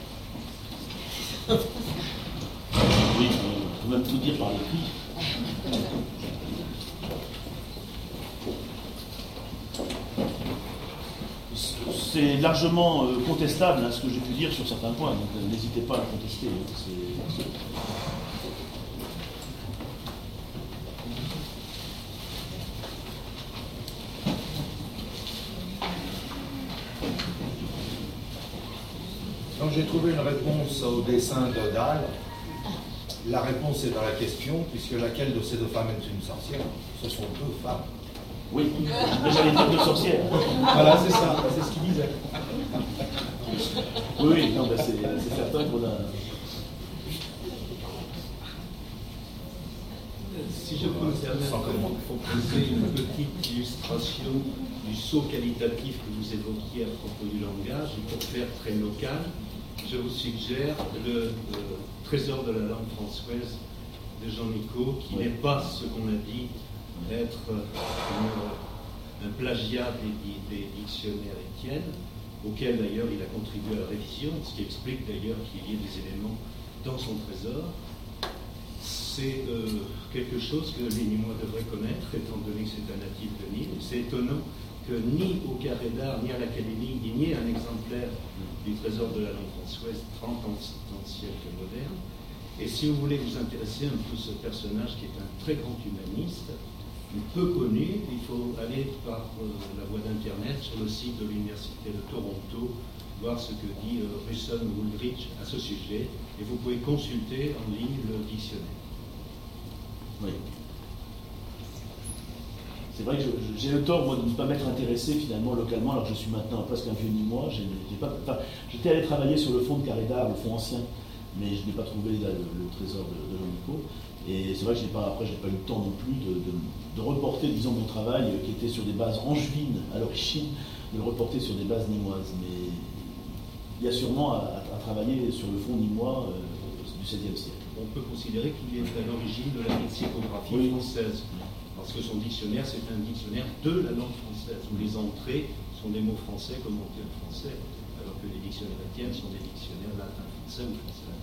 Oui, on peut même tout dire par l'écrit. C'est largement euh, contestable hein, ce que j'ai pu dire sur certains points, donc euh, n'hésitez pas à le contester. Hein, c'est... Donc j'ai trouvé une réponse au dessin de Dahl. La réponse est dans la question, puisque laquelle de ces deux femmes est une sorcière? Ce sont deux femmes. Oui, mais j'allais dire deux sorcières. Voilà, c'est ça, c'est ce qu'il disait. Oui, oui, non, ben c'est, c'est certain qu'on a... Si je peux me permettre de proposer une petite illustration du saut qualitatif que vous évoquiez à propos du langage, et pour faire très local, je vous suggère le, le Trésor de la langue française de Jean Nicot, qui oui. n'est pas ce qu'on a dit être une, un plagiat des, des dictionnaires Étienne, auquel d'ailleurs il a contribué à la révision, ce qui explique d'ailleurs qu'il y ait des éléments dans son trésor. C'est euh, quelque chose que les Nîmois devraient connaître, étant donné que c'est un natif de Nîmes. C'est étonnant que ni au Carré d'Art, ni à l'Académie, il n'y ait un exemplaire du Trésor de la langue française, trente ans siècle moderne. Et si vous voulez vous intéresser un peu à ce personnage qui est un très grand humaniste, peu connu, il faut aller par euh, la voie d'Internet sur le site de l'Université de Toronto, voir ce que dit euh, Russon Woolrich à ce sujet, et vous pouvez consulter en ligne le dictionnaire. Oui. C'est vrai que je, je, j'ai le tort, moi, de ne pas m'être intéressé finalement localement, alors que je suis maintenant presque un vieux Nîmois. J'ai, j'ai pas, enfin, j'étais allé travailler sur le fond de Carré d'Art, le fond ancien, mais je n'ai pas trouvé là, le, le trésor de, de Jean Nicot. Et c'est vrai que j'ai pas, après, je n'ai pas eu le temps non plus de, de, de reporter, disons, mon travail euh, qui était sur des bases angevines à l'origine, de le reporter sur des bases nîmoises. Mais il y a sûrement à, à travailler sur le fond nîmois euh, du seizième siècle. On peut considérer qu'il est à l'origine de la lexicographie oui. française. Parce que son dictionnaire, c'est un dictionnaire de la langue française, où les entrées sont des mots français commentés en français, alors que les dictionnaires Étienne sont des dictionnaires latin-français ou français-latin.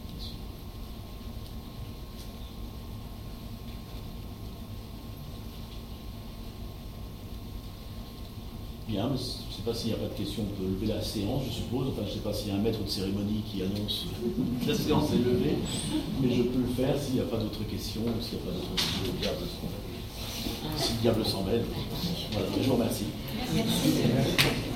Bien, mais je ne sais pas s'il n'y a pas de questions, on peut lever la séance, je suppose. Enfin, je ne sais pas s'il y a un maître de cérémonie qui annonce que la séance est levée, mais je peux le faire s'il n'y a pas d'autres questions, ou s'il n'y a pas d'autres questions, le diable s'en mêle. Si le diable s'en mêle. Voilà, je vous remercie. Merci.